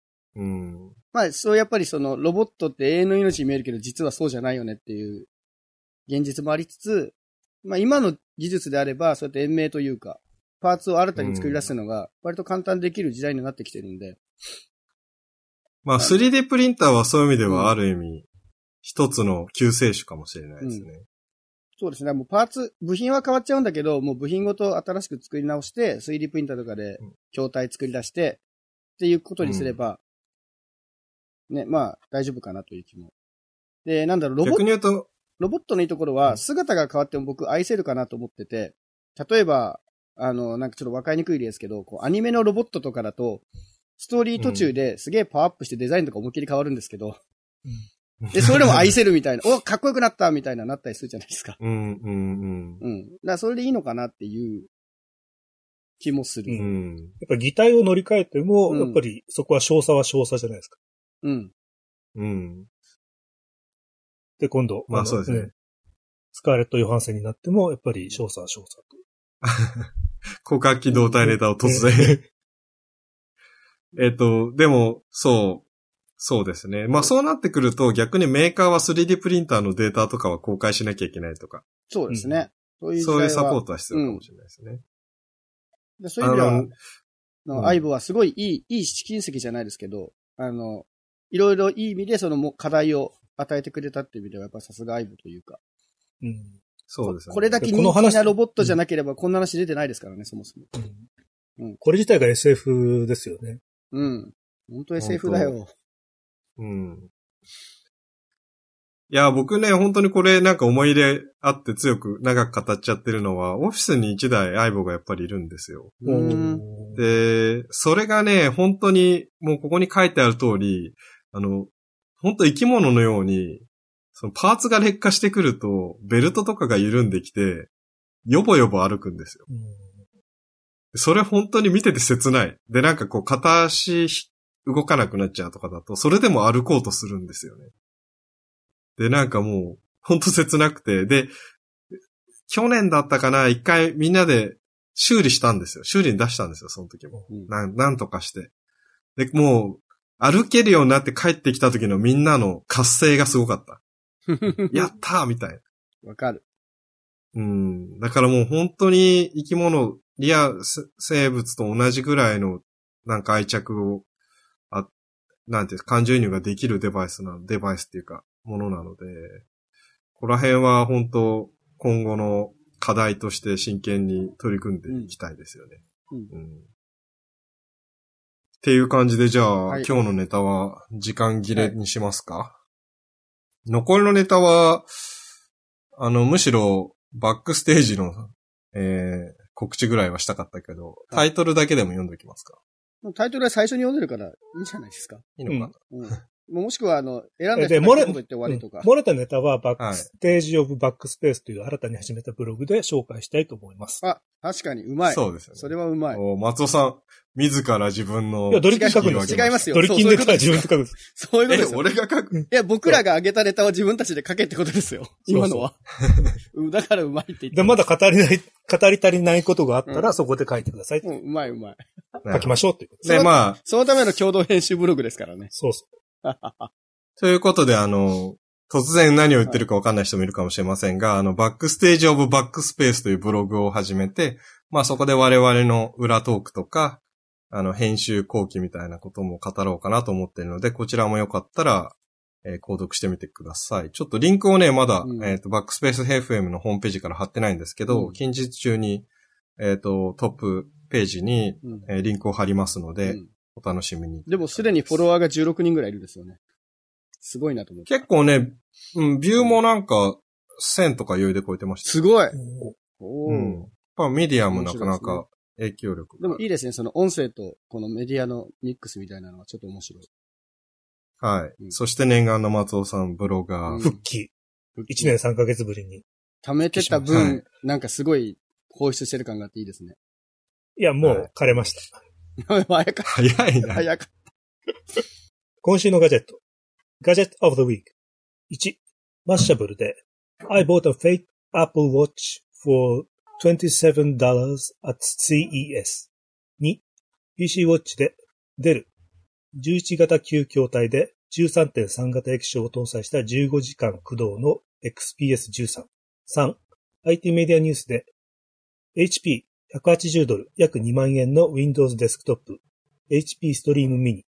やっぱりロボットって永遠の命に見えるけど、実はそうじゃないよねっていう現実もありつつ、今の技術であれば、そうやって延命というか、 パーツを新たに作り出すのが、割と簡単にできる時代になってきてるんで。 まあ 3D プリンターはそういう意味ではある意味、一つの救世主かもしれないですね。 そうですね。もうパーツ、部品は変わっちゃうんだけど、もう部品ごと新しく作り直して、3D プリンターとかで筐体作り出して、っていうことにすれば、ね、まあ大丈夫かなという気も。で、なんだろう、 逆に言うと、 ロボットのいいところは、姿が変わっても僕愛せるかなと思ってて、例えば、なんかちょっとわかりにくいですけど、こうアニメのロボットとかだと、ストーリー途中ですげえパワーアップしてデザインとか思いっきり変わるんですけど、で、それでも愛せるみたいな、お、かっこよくなったみたいななったりするじゃないですか。 うん。 だからそれでいいのかなっていう気もする。 やっぱり擬態を乗り換えても、やっぱりそこは少佐は少佐じゃないですか。で、今度、 まあそうですね。 スカーレット・ヨハンセンになっても、やっぱり少佐は少佐と。 広角機動隊ネタを突然。でも、そうですね。まあそうなってくると逆にメーカーは 3D プリンターのデータとかは公開しなきゃいけないとか。 そうですね。 そういうサポートは必要かもしれないですね。 でそういう意味では、アイボはすごいいい試金石じゃないですけど、いろいろいい意味でその課題を与えてくれたっていう意味ではやっぱさすがアイボというか。 そうですね。 これだけ人気なロボットじゃなければこんな話出てないですからね、そもそも。 これ自体が SF ですよね。 本当 SF だよ。 いや、僕ね、本当にこれなんか思い入れあって強く長く語っちゃってるのは、オフィスに1台アイボがやっぱりいるんですよ。で、それがね、本当にもうここに書いてある通り、本当生き物のように、そのパーツが劣化してくると、ベルトとかが緩んできて、よぼよぼ歩くんですよ。それ本当に見てて切ない。で、なんかこう片足動かなくなっちゃうとかだと、それでも歩こうとするんですよね。で、なんかもう、ほんと切なくて。で、去年だったかな、一回みんなで修理したんですよ。修理に出したんですよ、その時も。なんとかして。で、もう、歩けるようになって帰ってきた時のみんなの活性がすごかった。やったーみたいな。 わかる。 だからもう本当に生き物、リア生物と同じぐらいのなんか愛着を、なんていう感情移入ができるデバイスっていうか、ものなので、ここら辺は本当今後の課題として真剣に取り組んでいきたいですよね。っていう感じで、じゃあ、今日のネタは時間切れにしますか？残りのネタは、むしろバックステージの、告知ぐらいはしたかったけど、タイトルだけでも読んでおきますか？ タイトルは最初に読んでるからいいんじゃないですか？ いいのかな？ もしくは、選んだ人が一言言って終わりとか。 漏れたネタは、バックステージオブバックスペースという新たに始めたブログで紹介したいと思います。 確かに、うまい。 そうですよね。 それはうまい。 松尾さん、自ら自分の。 いや、ドリキン書くんですよ。違いますよ。 ドリキンネタは自分で書くんです。 そういうことですよ。 俺が書く。 いや、僕らが上げたネタを自分たちで書けってことですよ。今のは。だからうまいって言って。 で、まだ語り足りないことがあったら、そこで書いてください。 うまい。 書きましょうっていうことです。で、まあ。 そのための共同編集ブログですからね。 そうそう。 ということで、突然何を言ってるか分かんない人もいるかもしれませんが、バックステージオブバックスペースというブログを始めて、まあそこで我々の裏トークとか、編集後期みたいなことも語ろうかなと思っているので、こちらもよかったら、購読してみてください。ちょっとリンクをね、まだ、バックスペース FM のホームページから貼ってないんですけど、近日中に、トップページに、リンクを貼りますので、お楽しみに。 でもすでにフォロワーが16人ぐらいいるんですよね。すごいなと思って。 結構ね、ビューもなんか、1000とか余裕で超えてました。 すごい。 ミディアムなかなか影響力。 でもいいですね、その音声とこのメディアのミックスみたいなのはちょっと面白い。 はい。そして念願の松尾さん、ブロガー。 復帰。1年3ヶ月ぶりに。 貯めてた分、なんかすごい放出してる感があっていいですね。 いや、もう枯れました。 早いな。 早かった。 今週のガジェット。ガジェット of the week。1、マッシャブルで I bought a fake Apple Watch for $27 at CES。2、PC ウォッチでデル11型旧筐体で 13.3 型液晶を搭載した15時間駆動の XPS13。3、IT メディアニュースで HP $180、約2万円の Windows デスクトップ、HP Stream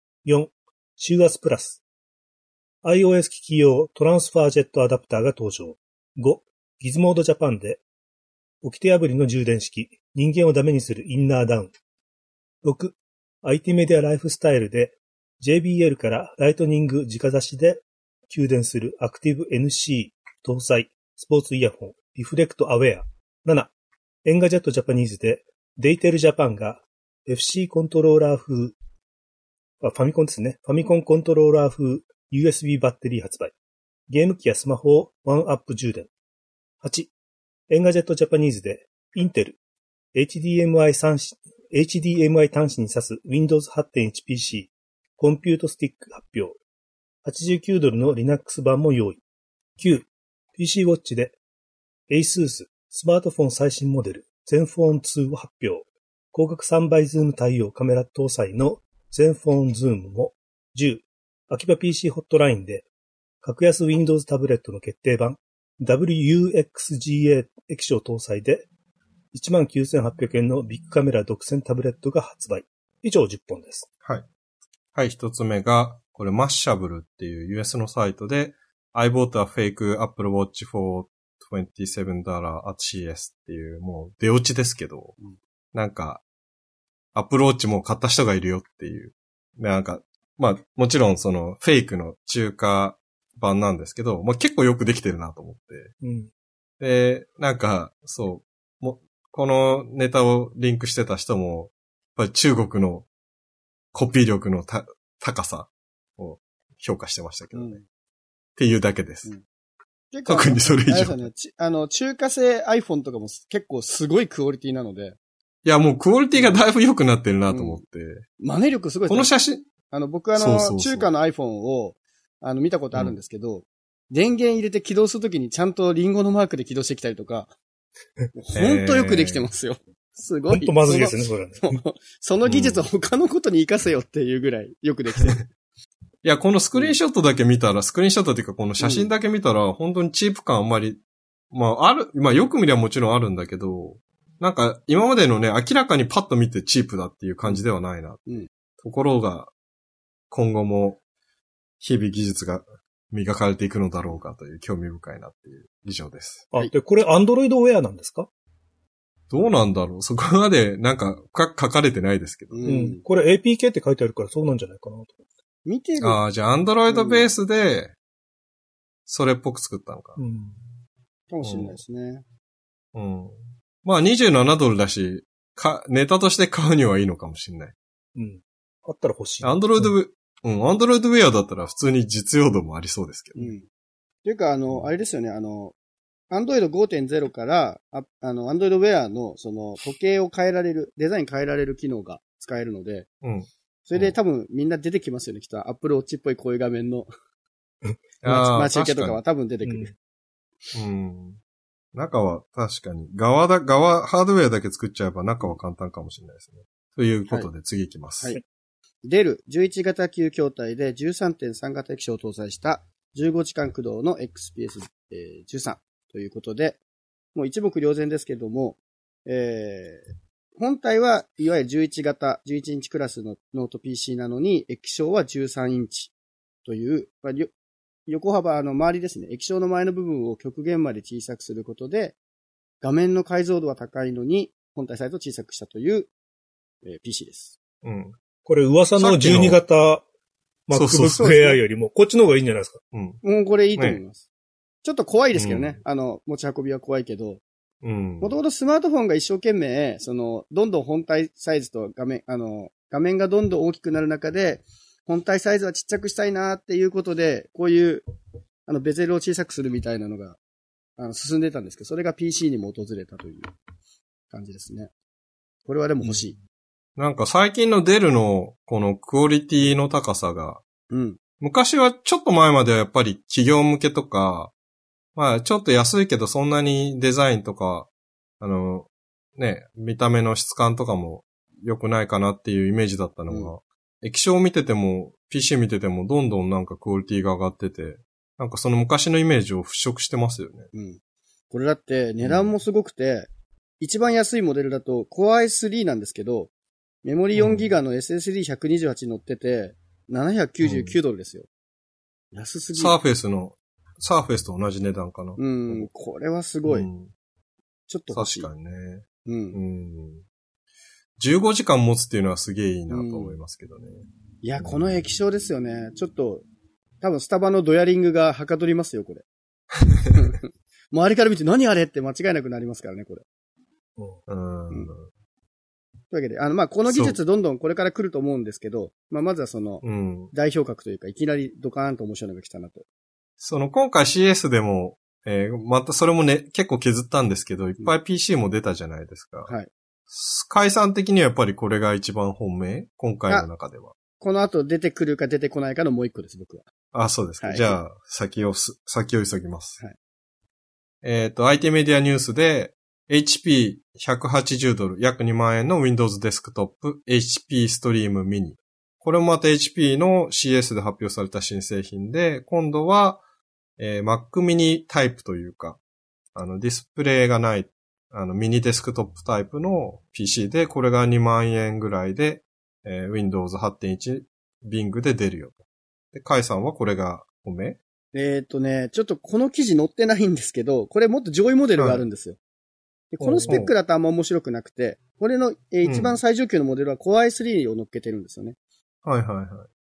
Mini。4、CUASプラス。iOS 機器用トランスファージェットアダプターが登場。5、ギズモードジャパンで、掟破りの充電式、人間をダメにするインナーダウン。6、IT メディアライフスタイルで、JBL からライトニング直差しで給電するアクティブ NC 搭載スポーツイヤホン、リフレクトアウェア。7、エンガジェットジャパニーズで、デイテルジャパンが FC コントローラー風、ファミコンですね。ファミコンコントローラー風 USB バッテリー発売。ゲーム機やスマホをワンアップ充電。8、エンガジェットジャパニーズで、インテル、HDMI 端子に挿す Windows 8.1PC、コンピュートスティック発表。$89の Linux 版も用意。9、PC ウォッチで、ASUS スマートフォン最新モデル、ZenFone 2を発表。広角3倍ズーム対応カメラ搭載のZenFone Zoomも。10、秋葉 PC ホットラインで、格安 Windows タブレットの決定版、WUXGA 液晶搭載で、19,800円のビッグカメラ独占タブレットが発売。以上10本です。 はい。はい、一つ目が、これマッシャブルっていう US のサイトで、I bought a fake Apple Watch for $27 at CS っていう、もう出落ちですけど、なんか、Apple Watch も買った人がいるよっていう。なんか、まあ、もちろんそのフェイクの中華版なんですけど、まあ結構よくできてるなと思って。 うん、 で、なんか、そう、このネタをリンクしてた人も、やっぱり中国のコピー力の高さを評価してましたけどね。っていうだけです。特にそれ以上。 中華製 iPhone とかも結構すごいクオリティなので。 いや、もうクオリティがだいぶ良くなってるなと思って。 真似力すごいですね。 この写真。 僕中華の iPhone を、見たことあるんですけど、電源入れて起動するときにちゃんとリンゴのマークで起動してきたりとか、ほんとよくできてますよ。すごい。 ほんとまずいですね、それね。 その技術を他のことに活かせよっていうぐらいよくできてる。 いや、このスクリーンショットだけ見たら、スクリーンショットっていうかこの写真だけ見たら、本当にチープ感あんまり、まあよく見りゃもちろんあるんだけど、なんか今までのね、明らかにパッと見てチープだっていう感じではないな。ところが、今後も日々技術が磨かれていくのだろうかという興味深いなっていう以上です。 で、これ Android Wear なんですか？ どうなんだろう、そこまでなんか書かれてないですけど。 これ APK って書いてあるからそうなんじゃないかなと思って。 見てる。 じゃあ Android ベースで、それっぽく作ったのか。 かもしれないですね。 まあ$27だし、ネタとして買うにはいいのかもしれない。 あったら欲しい。 Android Wear だったら普通に実用度もありそうですけど。 というか、あれですよね、Android 5.0 から、Android Wear の、その、時計を変えられる、デザイン変えられる機能が使えるので、それで多分みんな出てきますよね、きっと。Apple Watch っぽいこういう画面の待ち受けとかは多分出てくる。 中は確かに、ハードウェアだけ作っちゃえば中は簡単かもしれないですね。ということで次行きます。 デル11型級筐体で 13.3 型液晶を搭載した15時間駆動の XPS13 ということで、もう一目瞭然ですけども、本体はいわゆる11型、11インチクラスのノート PC なのに、液晶は13インチという、横幅周りですね、液晶の前の部分を極限まで小さくすることで、画面の解像度は高いのに、本体サイズを小さくしたという、PC です。 これ噂の12型 MacBook Air よりも、こっちの方がいいんじゃないですか？ もうこれいいと思います。ちょっと怖いですけどね。持ち運びは怖いけど。もともとスマートフォンが一生懸命、どんどん本体サイズと画面がどんどん大きくなる中で、本体サイズはちっちゃくしたいなっていうことで、こういう、ベゼルを小さくするみたいなのが、進んでたんですけど、それが PC にも訪れたという感じですね。これはでも欲しい。 なんか最近のデルのこのクオリティの高さが、昔はちょっと前まではやっぱり企業向けとか、まあちょっと安いけどそんなにデザインとか、見た目の質感とかも良くないかなっていうイメージだったのが、液晶見てても PC 見ててもどんどんなんかクオリティが上がってて、なんかその昔のイメージを払拭してますよね。 これだって値段もすごくて、 一番安いモデルだと Core i3 なんですけど、メモリ4ギガの SSD128 乗ってて、799ドルですよ。安すぎる。 サーフェスと同じ値段かな。 これはすごい。ちょっと欲しい。 確かにね。 うん。 15時間持つっていうのはすげえいいなと思いますけどね。 いや、この液晶ですよね。ちょっと、多分スタバのドヤリングがはかどりますよ、これ。周りから見て何あれって間違いなくなりますからね、これ。というわけで、この技術どんどんこれから来ると思うんですけど、まずはその、代表格というか、いきなりドカーンと面白いのが来たなと。 今回 CS でも、またそれもね、結構削ったんですけど、いっぱい PC も出たじゃないですか。 はい。 解散的にはやっぱりこれが一番本命？今回の中では。 この後出てくるか出てこないかのもう一個です、僕は。 あ、そうですか。はい、じゃあ、先を急ぎます。 はい。 IT メディアニュースで、HP180 ドル、約2万円の Windows デスクトップ、HP Stream Mini。これもまた HP の CS で発表された新製品で、今度は、Mac mini タイプというか、ディスプレイがない、ミニデスクトップタイプの PC で、これが2万円ぐらいで、Windows 8.1 Bing で出るよと。で、カイさんはこれが本命？ ちょっとこの記事載ってないんですけど、これもっと上位モデルがあるんですよ。でこのスペックだとあんま面白くなくて、これの、一番最上級のモデルは Core i3 を乗っけてるんですよね。 はいはいはい。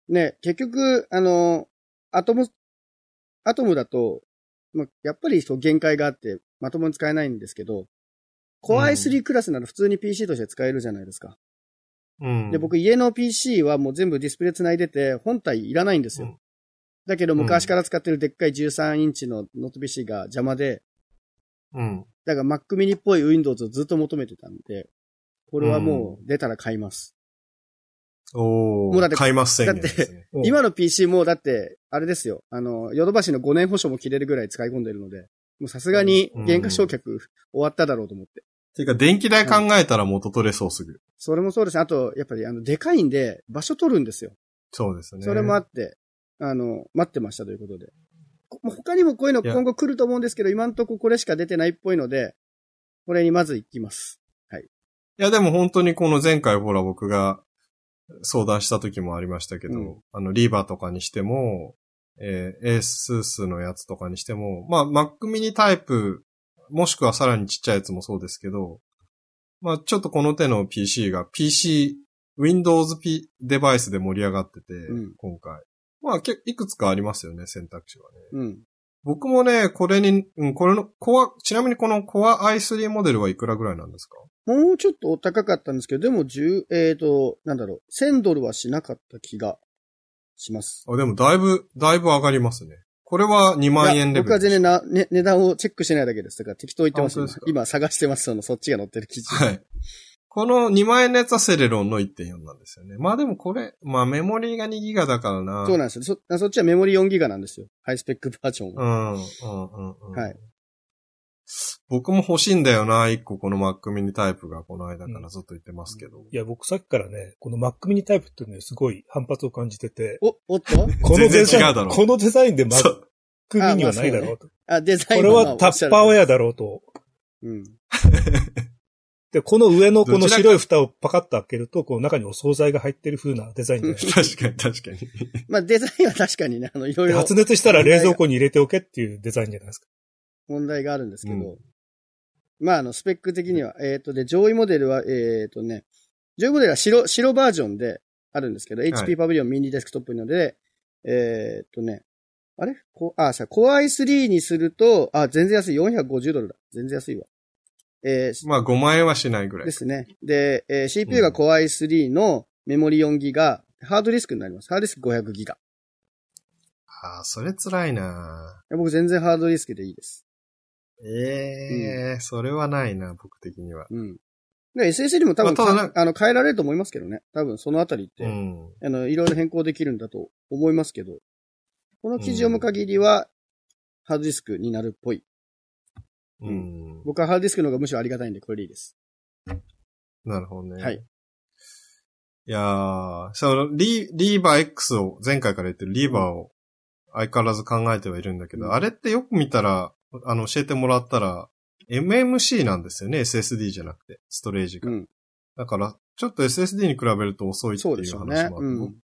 ね、結局、アトムだと、やっぱり限界があって、まともに使えないんですけど、Core i3 クラスなら普通に PC として使えるじゃないですか。で、僕家の PC はもう全部ディスプレイ繋いでて、本体いらないんですよ。だけど昔から使ってるでっかい13インチのノート PC が邪魔で、だから Mac mini っぽい Windows をずっと求めてたんで、これはもう出たら買います。 もうだって買います宣言ですね。 だって、今の PC もだって、あれですよ。ヨドバシの5年保証も切れるぐらい使い込んでるので、もうさすがに原価償却終わっただろうと思って。 ていうか、電気代考えたら元取れそうすぐ。 それもそうです。あと、やっぱりでかいんで、場所取るんですよ。 そうですね。 それもあって、待ってましたということで。他にもこういうの今後来ると思うんですけど、今んとここれしか出てないっぽいので、これにまず行きます。はい。いや、でも本当にこの前回ほら僕が相談した時もありましたけど、リーバーとかにしても、ASUS のやつとかにしても、Mac mini タイプ、もしくはさらにちっちゃいやつもそうですけど、ちょっとこの手の PC が Windowsデバイスで盛り上がってて、今回。いくつかありますよね、選択肢はね。僕もね、これのちなみにこの Core i3 モデルはいくらぐらいなんですか？ もうちょっとお高かったんですけど、でも$1000はしなかった気がします。 でもだいぶ上がりますね。これは2万円レベル。 僕は全然値段をチェックしてないだけです。だから適当言ってます。今探してます、そっちが載ってる記事。 はい。この2万円のやつはセレロンの 1.4 なんですよね。でもこれ、メモリーが2ギガだからな。 そうなんですよ。そっちはメモリー4ギガなんですよ。ハイスペックバージョンは。はい。 僕も欲しいんだよな、1個この Mac mini タイプがこの間からずっと言ってますけど。 いや、僕さっきからね、この Mac mini タイプってね、すごい反発を感じてて。 おっとこのデザインで Mac mini はないだろうと。 デザインこれはタッパーウェアだろうと。で、この上のこの白い蓋をパカッと開けると、こう中にお惣菜が入ってる風なデザインじゃないですか。 確かに。 デザインは確かにね、いろいろ。 発熱したら冷蔵庫に入れておけっていうデザインじゃないですか。 問題があるんですけど。スペック的には、で、上位モデルは、上位モデルは白バージョンであるんですけど、HP パビリオンミニデスクトップなので、Core i3 にすると、全然安い。$450だ。全然安いわ。 5万円はしないぐらい。 ですね。で、CPU が Core i3 のメモリ4ギガ、ハードディスクになります。ハードディスク500ギガ。 それ辛いな。 僕全然ハードディスクでいいです。 それはないな、僕的には。 で、SSD も多分、変えられると思いますけどね。多分そのあたりって、いろいろ変更できるんだと思いますけど、この記事を読む限りは、ハードディスクになるっぽい。僕はハードディスクの方がむしろありがたいんで、これでいいです。 なるほどね。 はい。 いやー、リーバー X を、前回から言ってるリーバーを相変わらず考えてはいるんだけど、あれってよく見たら、教えてもらったら、 MMC なんですよね、SSD じゃなくて、ストレージが。だから、ちょっと SSD に比べると遅いっていう話もある。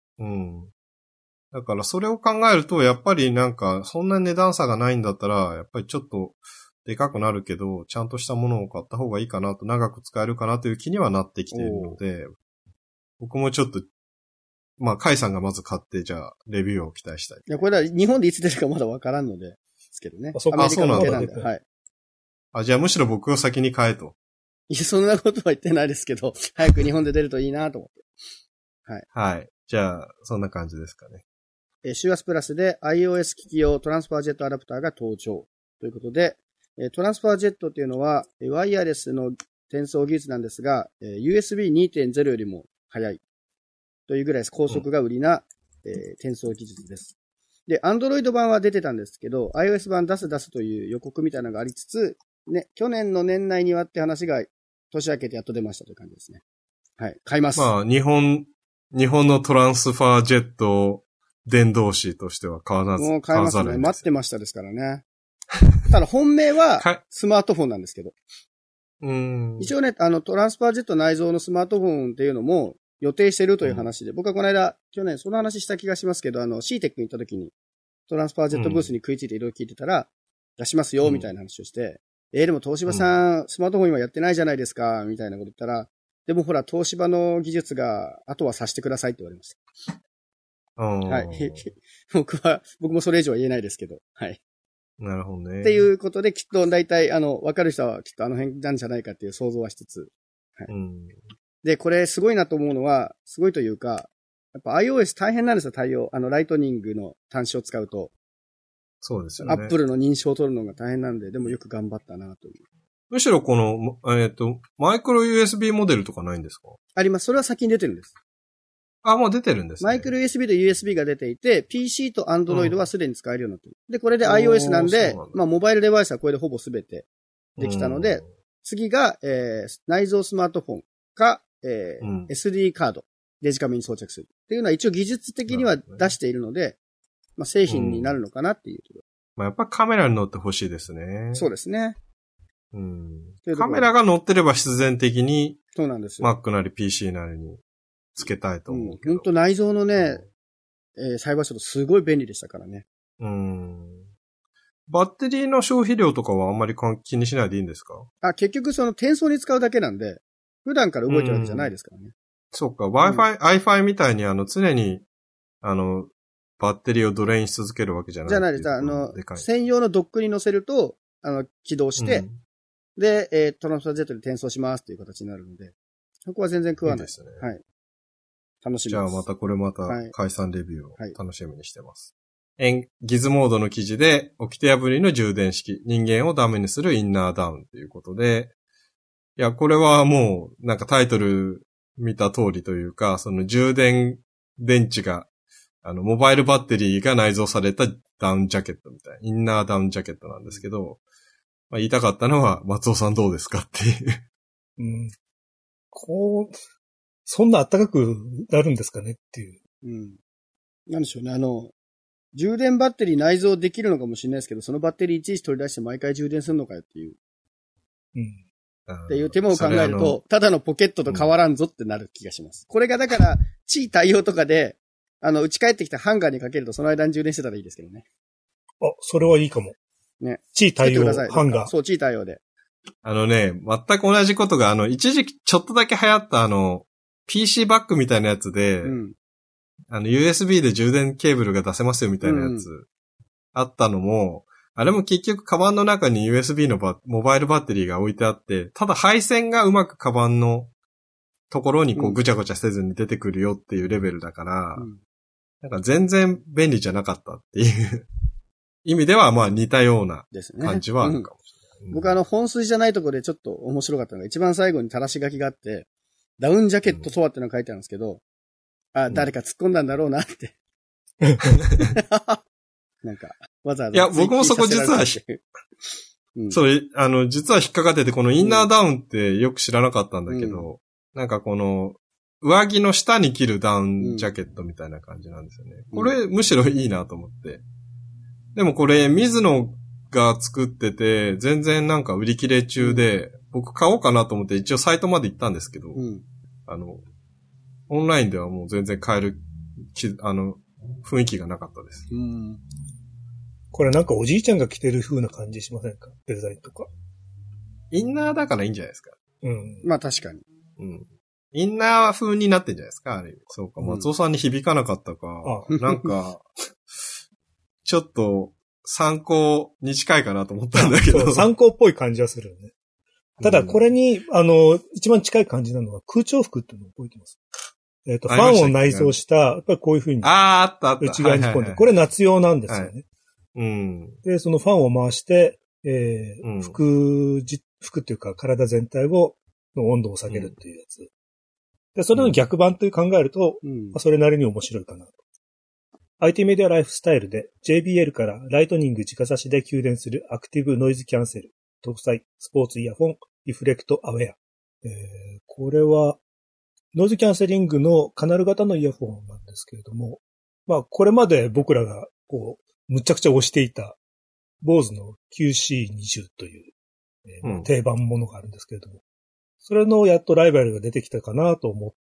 だからそれを考えると、やっぱりなんか、そんな値段差がないんだったら、やっぱりちょっとでかくなるけど、ちゃんとしたものを買った方がいいかなと、長く使えるかなという気にはなってきているので、僕もちょっと、まあ、カイさんがまず買って、じゃあ、レビューを期待したい。 いや、これは日本でいつ出るかまだわからんので、ですけどね。 そうアメリカ向けなんで。はい。 じゃあむしろ僕を先に買えと。 いや、そんなことは言ってないですけど、早く日本で出るといいなと思って。はい。 はい。じゃあ、そんな感じですかね。 シュアスプラスで iOS 機器用トランスファージェットアダプターが登場。ということで、トランスファージェットっていうのは、ワイヤレスの転送技術なんですが、USB 2.0 よりも速い。というぐらい高速が売りな、転送技術です。で、Android 版は出てたんですけど、iOS 版出すという予告みたいなのがありつつ、ね、去年の年内にはって話が年明けてやっと出ましたという感じですね。はい。買います。 まあ、日本のトランスファージェット伝道師としては買わず。 もう買いますね。待ってましたですからね。ただ本命はスマートフォンなんですけど。一応ね、トランスファージェット内蔵のスマートフォンっていうのも予定してるという話で、僕はこの間、去年その話した気がしますけど、CTEC に行った時にトランスファージェットブースに食いついていろいろ聞いてたら、出しますよ、みたいな話をして、でも東芝さん、スマートフォン今やってないじゃないですか、みたいなこと言ったら、でもほら、東芝の技術が、あとはさせてくださいって言われました。はい。僕もそれ以上は言えないですけど、はい。 なるほどね。 っていうことで、きっと大体、わかる人はきっとあの辺なんじゃないかっていう想像はしつつ、はい。で、これすごいなと思うのは、すごいというか、やっぱ iOS 大変なんですよ、対応。ライトニングの端子を使うと。 そうですよね。 Apple の認証を取るのが大変なんで、でもよく頑張ったなという。 むしろこの、マイクロ USB モデルとかないんですか？ あります。それは先に出てるんです。 もう出てるんですね。 マイクロ USB と USB が出ていて、PC と Android はすでに使えるようになってる。で、これで iOS なんで、まあ、モバイルデバイスはこれでほぼすべてできたので、次が、内蔵スマートフォンか、SD カード、デジカメに装着する。っていうのは一応技術的には出しているので、まあ、製品になるのかなっていうところ。 まあ、やっぱカメラに乗ってほしいですね。 そうですね。 カメラが乗ってれば必然的に、 そうなんですよ。 Mac なり PC なりにつけたいと思うけど。 本当内蔵のね、サイバーショットすごい便利でしたからね。 バッテリーの消費量とかはあんまり気にしないでいいんですか？ 結局その転送に使うだけなんで、普段から動いてるわけじゃないですからね。 そうか、Wi-Fi みたいに常に、バッテリーをドレインし続けるわけじゃない。 じゃないです。専用のドックに乗せると、起動して、で、トランスファージェットで転送しますっていう形になるので、そこは全然食わない。 いいですね。 はい。楽しみです。 じゃあまた解散レビューを楽しみにしてます。ギズモードの記事で、起きて破りの充電式、人間をダメにするインナーダウンということで、いや、これはもう、なんかタイトル見た通りというか、その充電電池が、モバイルバッテリーが内蔵されたダウンジャケットみたいな、インナーダウンジャケットなんですけど、まあ、言いたかったのは、松尾さんどうですかっていう。 そんな暖かくなるんですかねっていう。 なんでしょうね、充電バッテリー内蔵できるのかもしれないですけど、そのバッテリーいちいち取り出して毎回充電するのかよっていう。っていう手間を考えると、ただのポケットと変わらんぞってなる気がします。これがだから、地位対応とかで、打ち帰ってきたハンガーにかけるとその間に充電してたらいいですけどね。 それはいいかも。 ね。 地位対応ハンガー。 そう、地位対応で。 全く同じことが、一時期ちょっとだけ流行ったPC バッグみたいなやつで、USB で充電ケーブルが出せますよみたいなやつ、あったのも、あれも結局カバンの中に USB のモバイルバッテリーが置いてあって、ただ配線がうまくカバンのところにぐちゃぐちゃせずに出てくるよっていうレベルだから、なんか全然便利じゃなかったっていう意味ではまあ似たような感じはあるかもしれない。 僕本筋じゃないところでちょっと面白かったのが、一番最後に垂らし書きがあって、ダウンジャケットとはってのが書いてあるんですけど、誰か突っ込んだんだろうなって。なんか、わざわざ。 いや、僕もそこ実は、そう、実は引っかかってて、このインナーダウンってよく知らなかったんだけど、なんかこの、上着の下に着るダウンジャケットみたいな感じなんですよね。これ、むしろいいなと思って。でもこれ、水野が作ってて、全然なんか売り切れ中で、僕買おうかなと思って一応サイトまで行ったんですけど、オンラインではもう全然買える、雰囲気がなかったです。 これなんかおじいちゃんが着てる風な感じしませんか？デザインとか。 インナーだからいいんじゃないですか。 まあ確かに。 インナー風になってんじゃないですか、あれ。そうか、松尾さんに響かなかったか。なんか、ちょっと参考に近いかなと思ったんだけど。 参考っぽい感じはするよね。ただこれに、一番近い感じなのは空調服っていうのを覚えてます。ファンを内装した、やっぱりこういう風に。 あった。 内側に込んで。これ夏用なんですよね。で、そのファンを回して、服っていうか体全体の温度を下げるっていうやつ。で、それの逆版という考えると、それなりに面白いかなと。IT メディアライフスタイルで JBL からライトニング直差しで給電するアクティブノイズキャンセル、搭載スポーツイヤホン、リフレクトアウェア。これはノイズキャンセリングのカナル型のイヤホンなんですけれども、まあこれまで僕らがむちゃくちゃ推していたBOSEの QC20 という、定番ものがあるんですけれども、それのやっとライバルが出てきたかなと思って、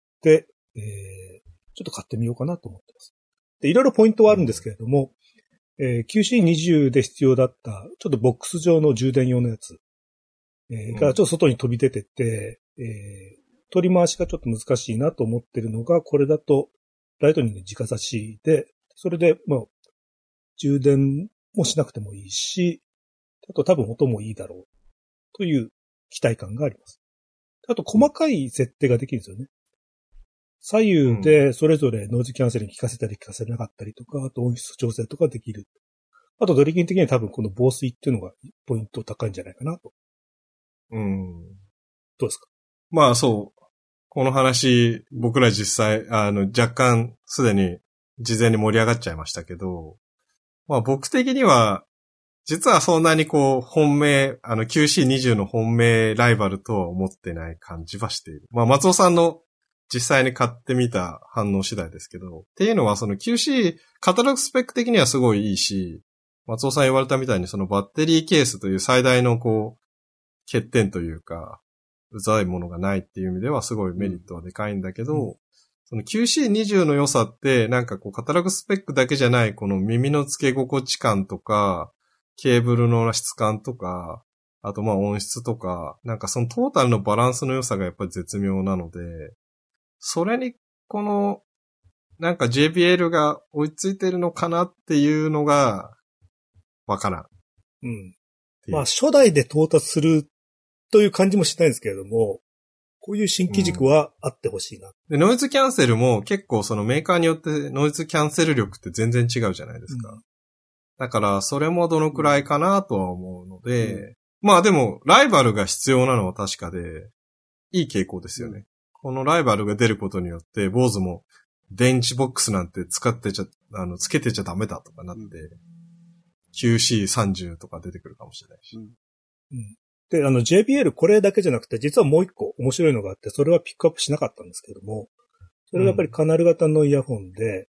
ちょっと買ってみようかなと思ってます。で、いろいろポイントはあるんですけれども、QC20 で必要だった、ちょっとボックス状の充電用のやつ、がちょっと外に飛び出てて、取り回しがちょっと難しいなと思ってるのが、これだとライトニング直差しで、それで、まあ、充電もしなくてもいいし、あと多分音もいいだろうという期待感があります。あと細かい設定ができるんですよね。左右でそれぞれノイズキャンセルに聞かせたり聞かせなかったりとか、あと音質調整とかできる。あとドリキン的には多分この防水っていうのがポイント高いんじゃないかなと。どうですか？ まあそう。この話、僕ら実際、若干すでに事前に盛り上がっちゃいましたけど、まあ僕的には、実はそんなに本命、QC20 の本命ライバルとは思ってない感じはしている。まあ松尾さんの実際に買ってみた反応次第ですけど、っていうのはその QC、カタログスペック的にはすごいいいし、松尾さん言われたみたいにそのバッテリーケースという最大の欠点というか、うざいものがないっていう意味ではすごいメリットはでかいんだけど、その QC20 の良さって、なんかカタログスペックだけじゃないこの耳の付け心地感とか、ケーブルの質感とか、あとまあ音質とか、なんかそのトータルのバランスの良さがやっぱり絶妙なので、それになんか JBL が追いついてるのかなっていうのが、わからん。 まあ初代で到達するという感じもしないんですけれども、こういう新機軸はあってほしいな。 で、ノイズキャンセルも結構そのメーカーによってノイズキャンセル力って全然違うじゃないですか。だからそれもどのくらいかなとは思うので、まあでもライバルが必要なのは確かで、いい傾向ですよね。このライバルが出ることによって、BOSEも電池ボックスなんてつけてちゃダメだとかなって、QC30 とか出てくるかもしれないし。 で、JBL これだけじゃなくて、実はもう一個面白いのがあって、それはピックアップしなかったんですけども、それがやっぱりカナル型のイヤホンで、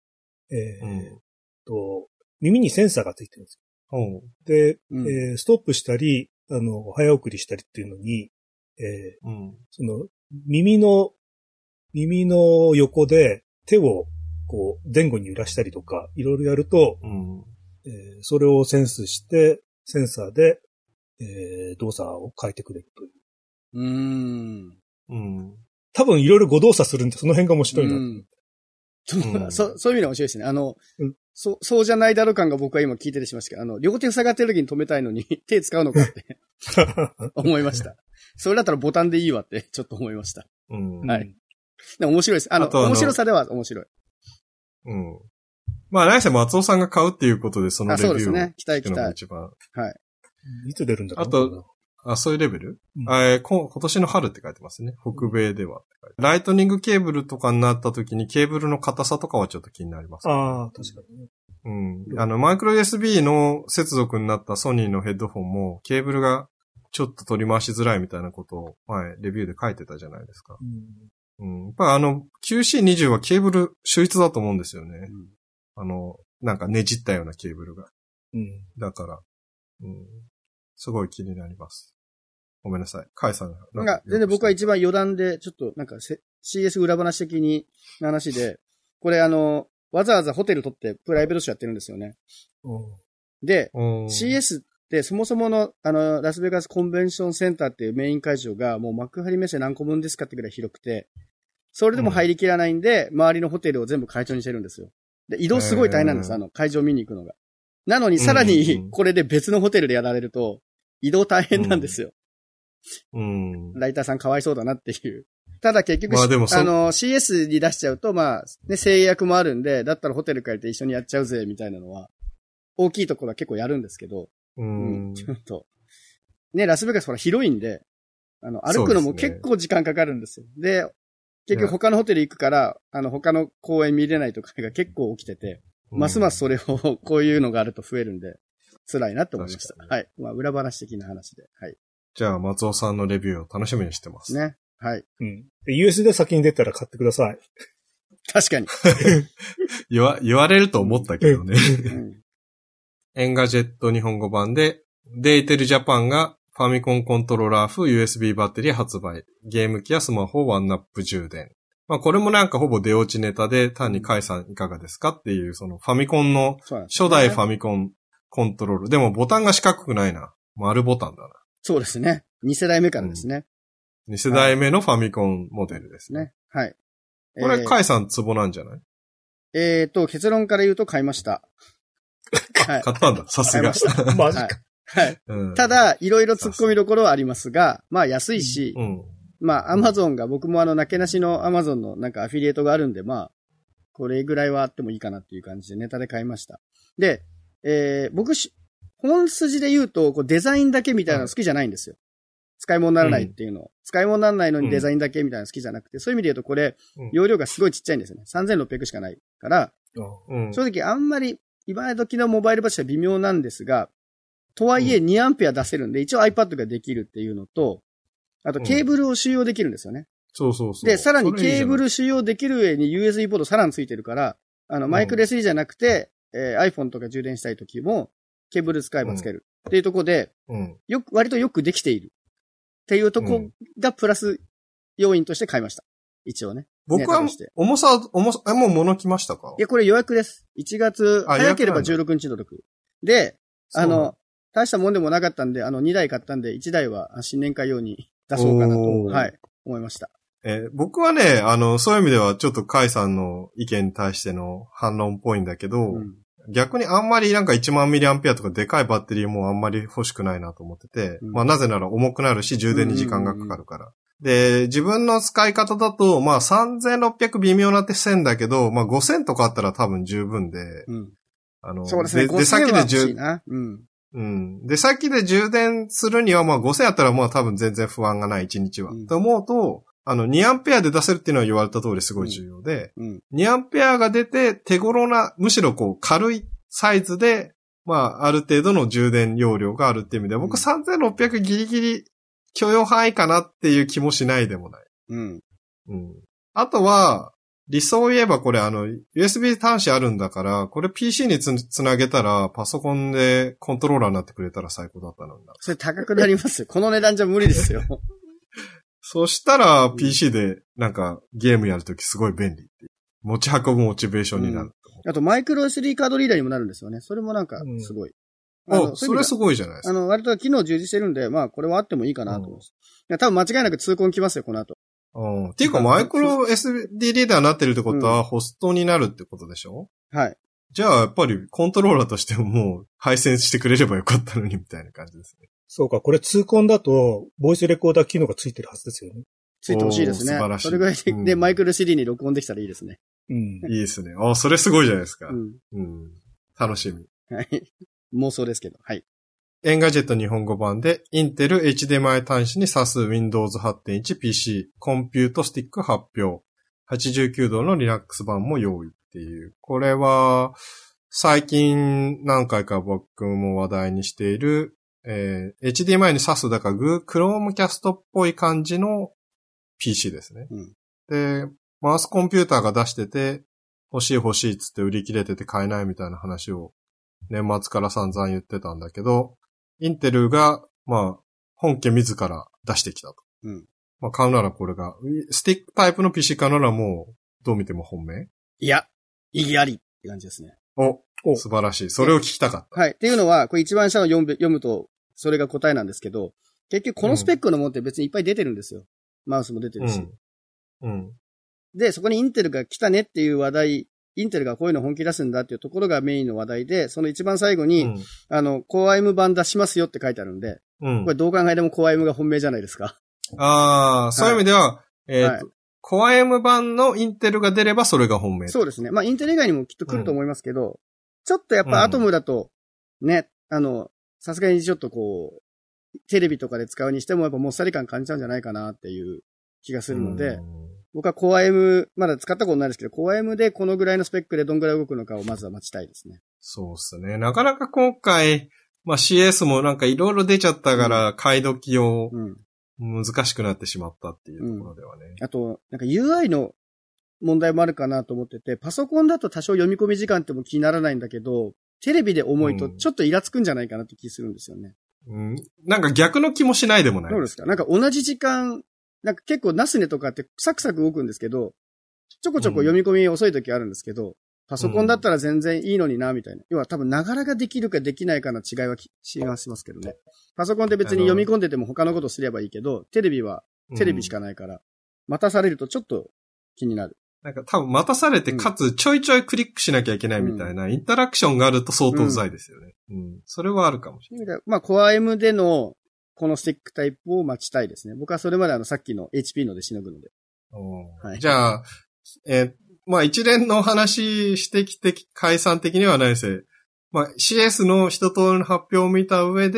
耳にセンサーがついてるんですよ。で、ストップしたり、早送りしたりっていうのに、その、耳の横で手を前後に揺らしたりとか、いろいろやると、それをセンスして、センサーで、動作を変えてくれるという。多分いろいろ誤動作するんで、その辺が面白いな。 そういう意味で面白いですね。そうじゃないだろう感が僕は今聞いててしましたけど、両手塞がってる時に止めたいのに手使うのかって思いました。それだったらボタンでいいわってちょっと思いました。はい。でも面白いです。面白さでは面白い。 まあ、来世松尾さんが買うっていうことで、そのレビューを。 そうですね。期待。 一番。 はい。 いつ出るんだろう。 あと、そういうレベル、今年の春って書いてますね。北米では。ライトニングケーブルとかになった時にケーブルの硬さとかはちょっと気になります、ね。 確かにね。 マイクロ USB の接続になったソニーのヘッドフォンもケーブルがちょっと取り回しづらいみたいなことを前レビューで書いてたじゃないですか。やっぱQC20 はケーブル秀逸だと思うんですよね。なんかねじったようなケーブルが。だから、 うん。すごい気になります。ごめんなさい。カイさんが。全然僕は一番余談で、ちょっとなんかCS 裏話的に話で、これわざわざホテル取ってプライベートショーやってるんですよね。で、CS ってそもそものラスベガスコンベンションセンターっていうメイン会場がもう幕張メッセ何個分ですかってぐらい広くて、それでも入りきらないんで、周りのホテルを全部会場にしてるんですよ。で、移動すごい大変なんです、会場見に行くのが。なのにさらにこれで別のホテルでやられると、移動大変なんですよ。ライターさんかわいそうだなっていう。ただ結局、CS に出しちゃうと、まあ、ね、制約もあるんで、だったらホテル借りて一緒にやっちゃうぜ、みたいなのは、大きいところは結構やるんですけど、ちょっと、ね、ラスベガスほら広いんで、歩くのも結構時間かかるんですよ。で、結局他のホテル行くから、他の公園見れないとかが結構起きてて、ますますそれを、こういうのがあると増えるんで、辛いなと思いました。はい。まあ、裏話的な話で。はい。 じゃあ、松尾さんのレビューを楽しみにしてます。 ね。はい。 で US で先に出たら買ってください。 確かに。 言われると思ったけどね。エンガジェット日本語版で、デイテルジャパンがファミコンコントローラー風 USB バッテリー発売。ゲーム機やスマホをワンナップ充電。まあこれもなんかほぼ出落ちネタで単にカイさんいかがですかっていうそのファミコンの初代ファミコンコントロール。でもボタンが四角くないな。丸ボタンだな。 そうですね。2世代目からですね。 2世代目のファミコンモデルですね。 はい。 これカイさんツボなんじゃない？ 結論から言うと買いました。 はい、買ったんだ。さすが。 マジか。 はい。ただ、いろいろ突っ込みどころはありますが、まあ安いし、まあアマゾンが、僕もなけなしのアマゾンのなんかアフィリエイトがあるんで、まあ、これぐらいはあってもいいかなっていう感じでネタで買いました。で、僕本筋で言うと、こうデザインだけみたいなの好きじゃないんですよ。使い物にならないっていうのを。使い物にならないのにデザインだけみたいなの好きじゃなくて、そういう意味で言うとこれ、容量がすごいちっちゃいんですよね。3600しかないから、正直あんまり今時のモバイルバッテリーは微妙なんですが、とはいえ2アンペア出せるんで、一応 iPad ができるっていうのと、あとケーブルを収容できるんですよね。 そうそうそう。 で、さらにケーブル収容できる上に USB ポートさらについてるから、マイクロ SD じゃなくて、iPhone とか充電したい時も、ケーブル使えばつける。っていうところで、割とよくできている。っていうとこがプラス要因として買いました。一応ね。 僕は重さ、もう物来ましたか？ いや、これ予約です。1月、早ければ16日届く。で、大したもんでもなかったんで、2台買ったんで、1台は新年会用に出そうかなと、はい、思いました。 僕はね、そういう意味ではちょっとカイさんの意見に対しての反論っぽいんだけど、逆にあんまりなんか1万ミリアンペアとかでかいバッテリーもあんまり欲しくないなと思ってて、まあなぜなら重くなるし充電に時間がかかるから。で、自分の使い方だと、まあ3600微妙な線だけど、まあ5000とかあったら多分十分で、 そうですね、 で、先でで、先で充電するにはまあ5000あったらまあ多分全然不安がない1日は。と思うと、2アンペアで出せるっていうのは言われた通りすごい重要で、2アンペアが出て手頃な、むしろこう軽いサイズで、まあある程度の充電容量があるっていう意味では、僕3600ギリギリ許容範囲かなっていう気もしないでもない。あとは、理想を言えばこれUSB 端子あるんだから、これ PC につなげたらパソコンでコントローラーになってくれたら最高だったのにな。 それ高くなりますよ。この値段じゃ無理ですよ。 そしたら PC でなんかゲームやるときすごい便利っていう。持ち運ぶモチベーションになると思う。 あとマイクロ SD カードリーダーにもなるんですよね。それもなんかすごい。 それすごいじゃないですか。 割と機能充実してるんで、まあこれはあってもいいかなと思います。多分間違いなく痛恨来ますよ、この後。 っていうかマイクロ SD リーダーになってるってことはホストになるってことでしょ？ はい。 じゃあやっぱりコントローラーとしてももう配線してくれればよかったのにみたいな感じですね。 そうか、これ痛恨だと、ボイスレコーダー機能がついてるはずですよね。 ついてほしいですね。素晴らしい。それぐらいで、マイクロ CD に録音できたらいいですね。 いいですね。それすごいじゃないですか。楽しみ。 はい。妄想ですけど。はい。 エンガジェット日本語版で、インテル HDMI 端子に挿す Windows 8.1 PC コンピュートスティック発表。89度の Linux 版も用意っていう。これは、最近何回か僕も話題にしている、HDMI に挿すだから Chromecast っぽい感じの PC ですね。で、マウスコンピューターが出してて、欲しいっつって売り切れてて買えないみたいな話を年末から散々言ってたんだけど、 インテルが、まあ、本家自ら出してきたと。 うん。 まあ、買うならこれが、スティックタイプの PC 買うならもう、どう見ても本命？ いや、意義ありって感じですね。 素晴らしい。それを聞きたかった。 はい。っていうのは、これ一番下の読むと、それが答えなんですけど、結局このスペックのものって別にいっぱい出てるんですよ。マウスも出てるし。で、そこにインテルが来たねっていう話題、インテルがこういうの本気出すんだっていうところがメインの話題で、その一番最後に、Core M 版出しますよって書いてあるんで、これどう考えても Core M が本命じゃないですか。 ああ、そういう意味では、Core M 版のインテルが出ればそれが本命。 そうですね。まあ、インテル以外にもきっと来ると思いますけど、ちょっとやっぱアトムだと、ね、さすがにちょっとこう、テレビとかで使うにしてもやっぱもっさり感感じちゃうんじゃないかなっていう気がするので、僕は Core M、まだ使ったことないですけど、Core M でこのぐらいのスペックでどんぐらい動くのかをまずは待ちたいですね。 そうですね。なかなか今回、まあ CS もなんかいろいろ出ちゃったから、買い時を難しくなってしまったっていうところではね。 あと、なんか UI の問題もあるかなと思ってて、パソコンだと多少読み込み時間っても気にならないんだけど、テレビで重いとちょっとイラつくんじゃないかなって気するんですよね。 なんか逆の気もしないでもない。 どうですか？なんか同じ時間、なんか結構ナスネとかってサクサク動くんですけど、ちょこちょこ読み込み遅い時あるんですけど、パソコンだったら全然いいのにな、みたいな。要は多分ながらができるかできないかの違いはしますけどね。パソコンって別に読み込んでても他のことすればいいけど、テレビはテレビしかないから、待たされるとちょっと気になる。 なんか多分待たされて、かつちょいちょいクリックしなきゃいけないみたいな、インタラクションがあると相当うざいですよね。それはあるかもしれない。 まあ、Core M でのこのスティックタイプを待ちたいですね。僕はそれまでさっきの HP のでしのぐので。 はい、じゃあ、まあ一連の話してきて解散的にはないですよ。まあ CS の一通りの発表を見た上で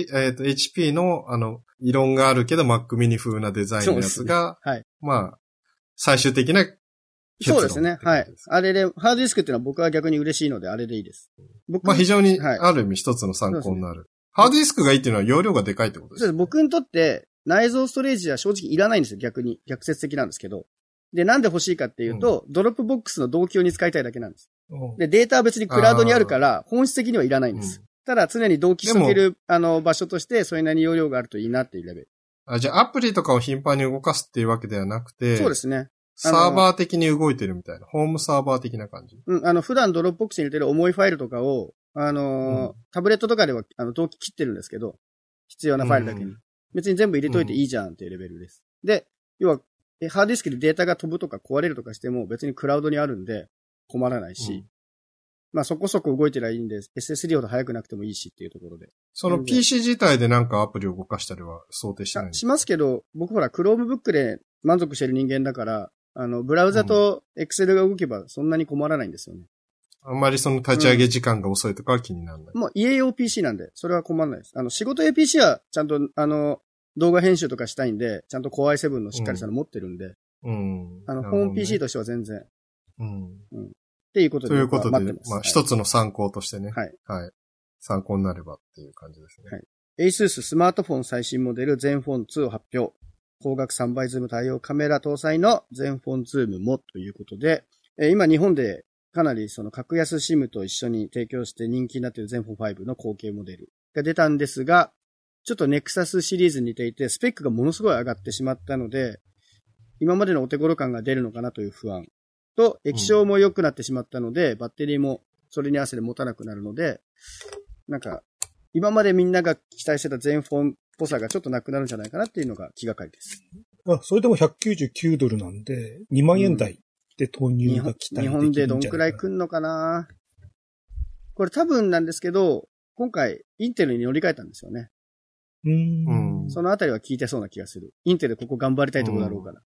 HP の異論があるけど Mac mini 風なデザインのやつが、 はい、 まあ最終的なそうですね。はい。あれで、ハードディスクっていうのは僕は逆に嬉しいので、あれでいいです。 まあ非常に、ある意味一つの参考になる。ハードディスクがいいっていうのは容量がでかいってことですね。 そうです。僕にとって内蔵ストレージは正直いらないんですよ、逆に。逆説的なんですけど。で、なんで欲しいかっていうと、ドロップボックスの同期用に使いたいだけなんです。で、データは別にクラウドにあるから、本質的にはいらないんです。ただ常に同期しとける、場所として、それなりに容量があるといいなっていうレベル。 じゃあアプリとかを頻繁に動かすっていうわけではなくて。 そうですね。 サーバー的に動いてるみたいな。ホームサーバー的な感じ。 普段ドロップボックスに入れてる重いファイルとかを、タブレットとかでは、同期切ってるんですけど、必要なファイルだけに。別に全部入れといていいじゃんっていうレベルです。で、要は、ハードディスクでデータが飛ぶとか壊れるとかしても別にクラウドにあるんで困らないし、まあそこそこ動いてりゃいいんで、SSD ほど速くなくてもいいしっていうところで。 その PC 自体でなんかアプリを動かしたりは想定してないんですか？ しますけど、僕ほら Chromebook で満足してる人間だから、ブラウザと Excel が動けばそんなに困らないんですよね。 あんまりその立ち上げ時間が遅いとかは気にならない。 もう家用 PC なんで、それは困らないです。仕事用 PC はちゃんと、動画編集とかしたいんで、ちゃんと Core i7 のしっかりしたの持ってるんで、ホーム PC としては全然。っていうことで。 ということで、 まあ、 一つの参考としてね。 はい。 はい。参考になればっていう感じですね。 はい。ASUS スマートフォン最新モデル ZenFone 2を発表。光学3倍ズーム対応カメラ搭載の ZenFone Zoom もということで、今日本でかなりその格安 SIM と一緒に提供して人気になっている ZenFone 5の後継モデルが出たんですが、ちょっと Nexus シリーズに似ていて、スペックがものすごい上がってしまったので、今までのお手頃感が出るのかなという不安と、液晶も良くなってしまったので、バッテリーもそれに合わせて持たなくなるので、なんか、今までみんなが期待してたZenFoneっぽさがちょっとなくなるんじゃないかなっていうのが気がかりです。 それでも199ドルなんで、2万円台で投入が期待できるんじゃないかな。 日本でどんくらい来んのかな。これ多分なんですけど、今回インテルに乗り換えたんですよね。そのあたりは効いてそうな気がする。インテルここ頑張りたいところだろうから。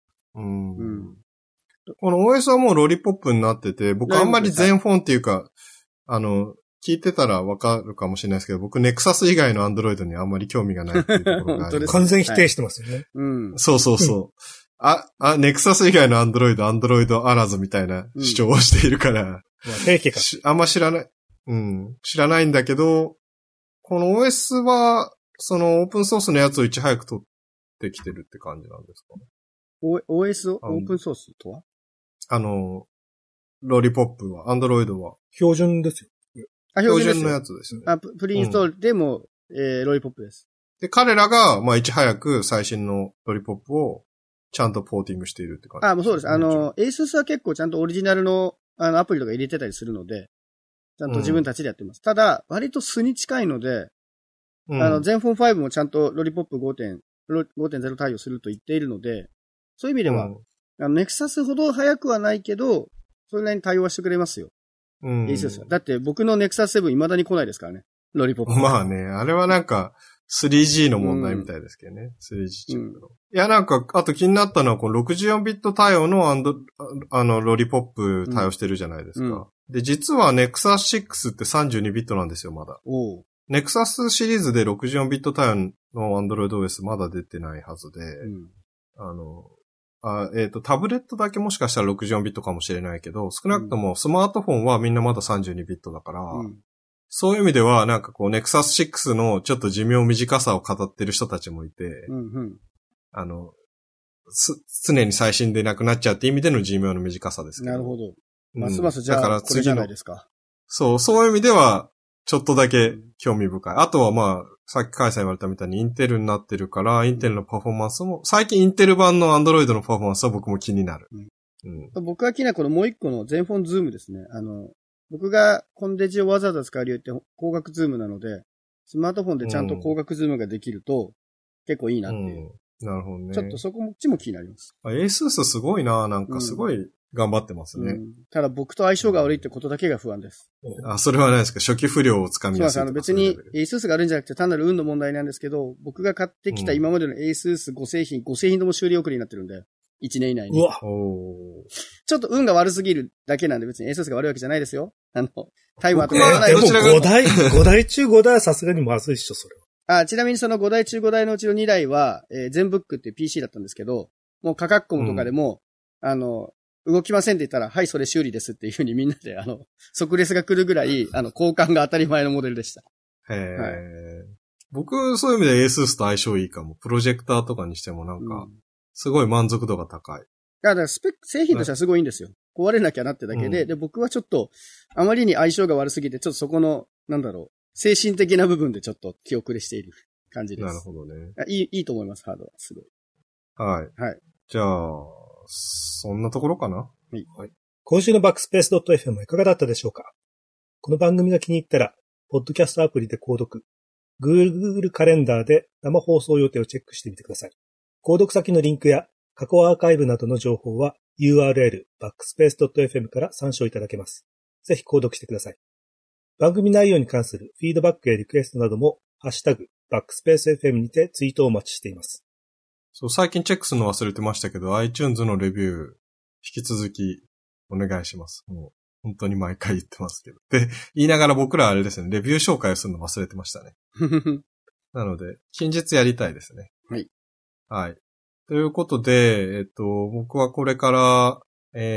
この OS はもうロリポップになってて、僕あんまりZenFoneっていうか、聞いてたらわかるかもしれないですけど、僕 Nexus 以外の Android にあんまり興味がないっていうところがある。 完全否定してますよね。 そうそうそう。Nexus 以外の Android あらずみたいな主張をしているから、あんま知らない。知らないんだけど、この OS は、そのオープンソースのやつをいち早く取ってきてるって感じなんですかね。 OS をオープンソースとはロリポップは、Android は。 標準ですよ。 標準のやつですね。 プリインストールでもロリポップです。 で、彼らが、まあ、いち早く最新のロリポップをちゃんとポーティングしているって感じ、 もうそうです。ASUS は結構ちゃんとオリジナルの、アプリとか入れてたりするので、ちゃんと自分たちでやってます。ただ、割と素に近いので、ゼンフォン5もちゃんとロリポップ 5.0 対応すると言っているので、そういう意味では、ネクサスほど早くはないけど、それなりに対応はしてくれますよ。ASUS は。だって僕のネクサス7未だに来ないですからね。ロリポップ。 まあね、あれはなんか、3G の問題みたいですけどね。3G チップの。いや、なんか、あと気になったのは、この64ビット対応のロリポップ対応してるじゃないですか。で、実は Nexus 6って32ビットなんですよ、まだ。Nexus シリーズで64ビット対応の Android OS まだ出てないはずで、タブレットだけもしかしたら64ビットかもしれないけど、少なくともスマートフォンはみんなまだ32ビットだから、そういう意味では、なんかこう、Nexus 6のちょっと寿命短さを語ってる人たちもいて、常に最新でなくなっちゃうって意味での寿命の短さですけど。 なるほど。ますますじゃあ、だからこれじゃないですか。 そういう意味では、ちょっとだけ興味深い。あとはまあ、さっきカイさん言われたみたいにインテルになってるから、インテルのパフォーマンスも、最近インテル版の Android のパフォーマンスは僕も気になる。 僕が気になるこのもう一個の全フォンズームですね。僕がコンデジをわざわざ使う理由って光学ズームなので、スマートフォンでちゃんと光学ズームができると、結構いいなっていう。 なるほどね。 ちょっとそこも気も気になります。 ASUS すごいな、なんかすごい頑張ってますね。 ただ僕と相性が悪いってことだけが不安です。 それはないですか？初期不良をつかみやすい。 そうです。別に ASUS が悪いんじゃなくて単なる運の問題なんですけど、僕が買ってきた今までの ASUS 5製品とも修理遅れになってるんで、1年以内に。 うわ。 ちょっと運が悪すぎるだけなんで別に ASUS が悪いわけじゃないですよ。タイマーとかはない。でも5台中5台はさすがにまずいっしょ、それは。ちなみにその5台中5台のうちの2台は、全ブックっていう PC だったんですけど、もうカカッコムとかでも、動きませんって言ったら、はい、それ修理ですっていう風にみんなで、即レスが来るぐらい、交換が当たり前のモデルでした。 僕、そういう意味で ASUS と相性いいかも。プロジェクターとかにしてもなんか、すごい満足度が高い。 だから製品としてはすごいいいんですよ。壊れなきゃなってだけで、で、僕はちょっと、あまりに相性が悪すぎて、ちょっとそこの、精神的な部分でちょっと気遅れしている感じです。 なるほどね。 いいと思います、ハードは。すごい。 はい。じゃあ、そんなところかな？はい。 今週のバックスペース .fm はいかがだったでしょうか？この番組が気に入ったら、ポッドキャストアプリで購読、Google カレンダーで生放送予定をチェックしてみてください。購読先のリンクや過去アーカイブなどの情報は URL backspace.fm から参照いただけます。ぜひ購読してください。番組内容に関するフィードバックやリクエストなども、ハッシュタグ、バックスペース FM にてツイートをお待ちしています。 そう、最近チェックするの忘れてましたけど、iTunes のレビュー、引き続きお願いします。もう、本当に毎回言ってますけど。で、言いながら僕らあれですね、レビュー紹介をするの忘れてましたね。なので、近日やりたいですね。 はい。 はい。ということで、僕はこれから、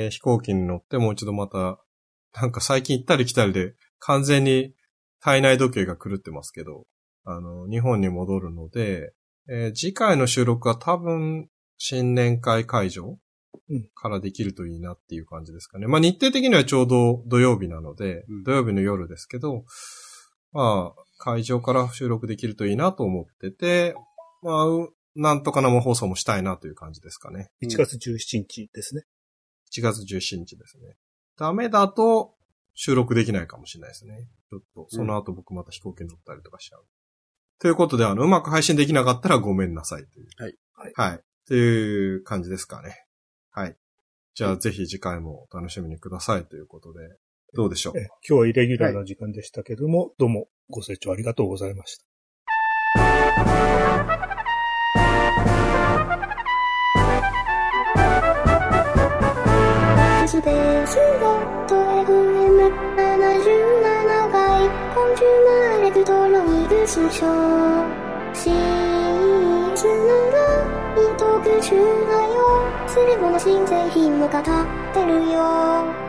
飛行機に乗ってもう一度また、なんか最近行ったり来たりで、完全に体内時計が狂ってますけど、日本に戻るので、次回の収録は多分、新年会会場からできるといいなっていう感じですかね。まあ日程的にはちょうど土曜日なので、土曜日の夜ですけど、まあ、会場から収録できるといいなと思ってて、まあ、なんとか生放送もしたいなという感じですかね。 1月17日ですね。 1月17日ですね。ダメだと収録できないかもしれないですね。ちょっと、その後僕また飛行機に乗ったりとかしちゃう。ということで、うまく配信できなかったらごめんなさいという。 はい。 はい。という感じですかね。はい。じゃあぜひ次回もお楽しみにくださいということで、どうでしょう。 今日はイレギュラーな時間でしたけども、どうもご清聴ありがとうございました。 スペースFM77 回コンチューマーレクトロニクスショーシーズンが特殊だよ。スレボの新製品も語ってるよ。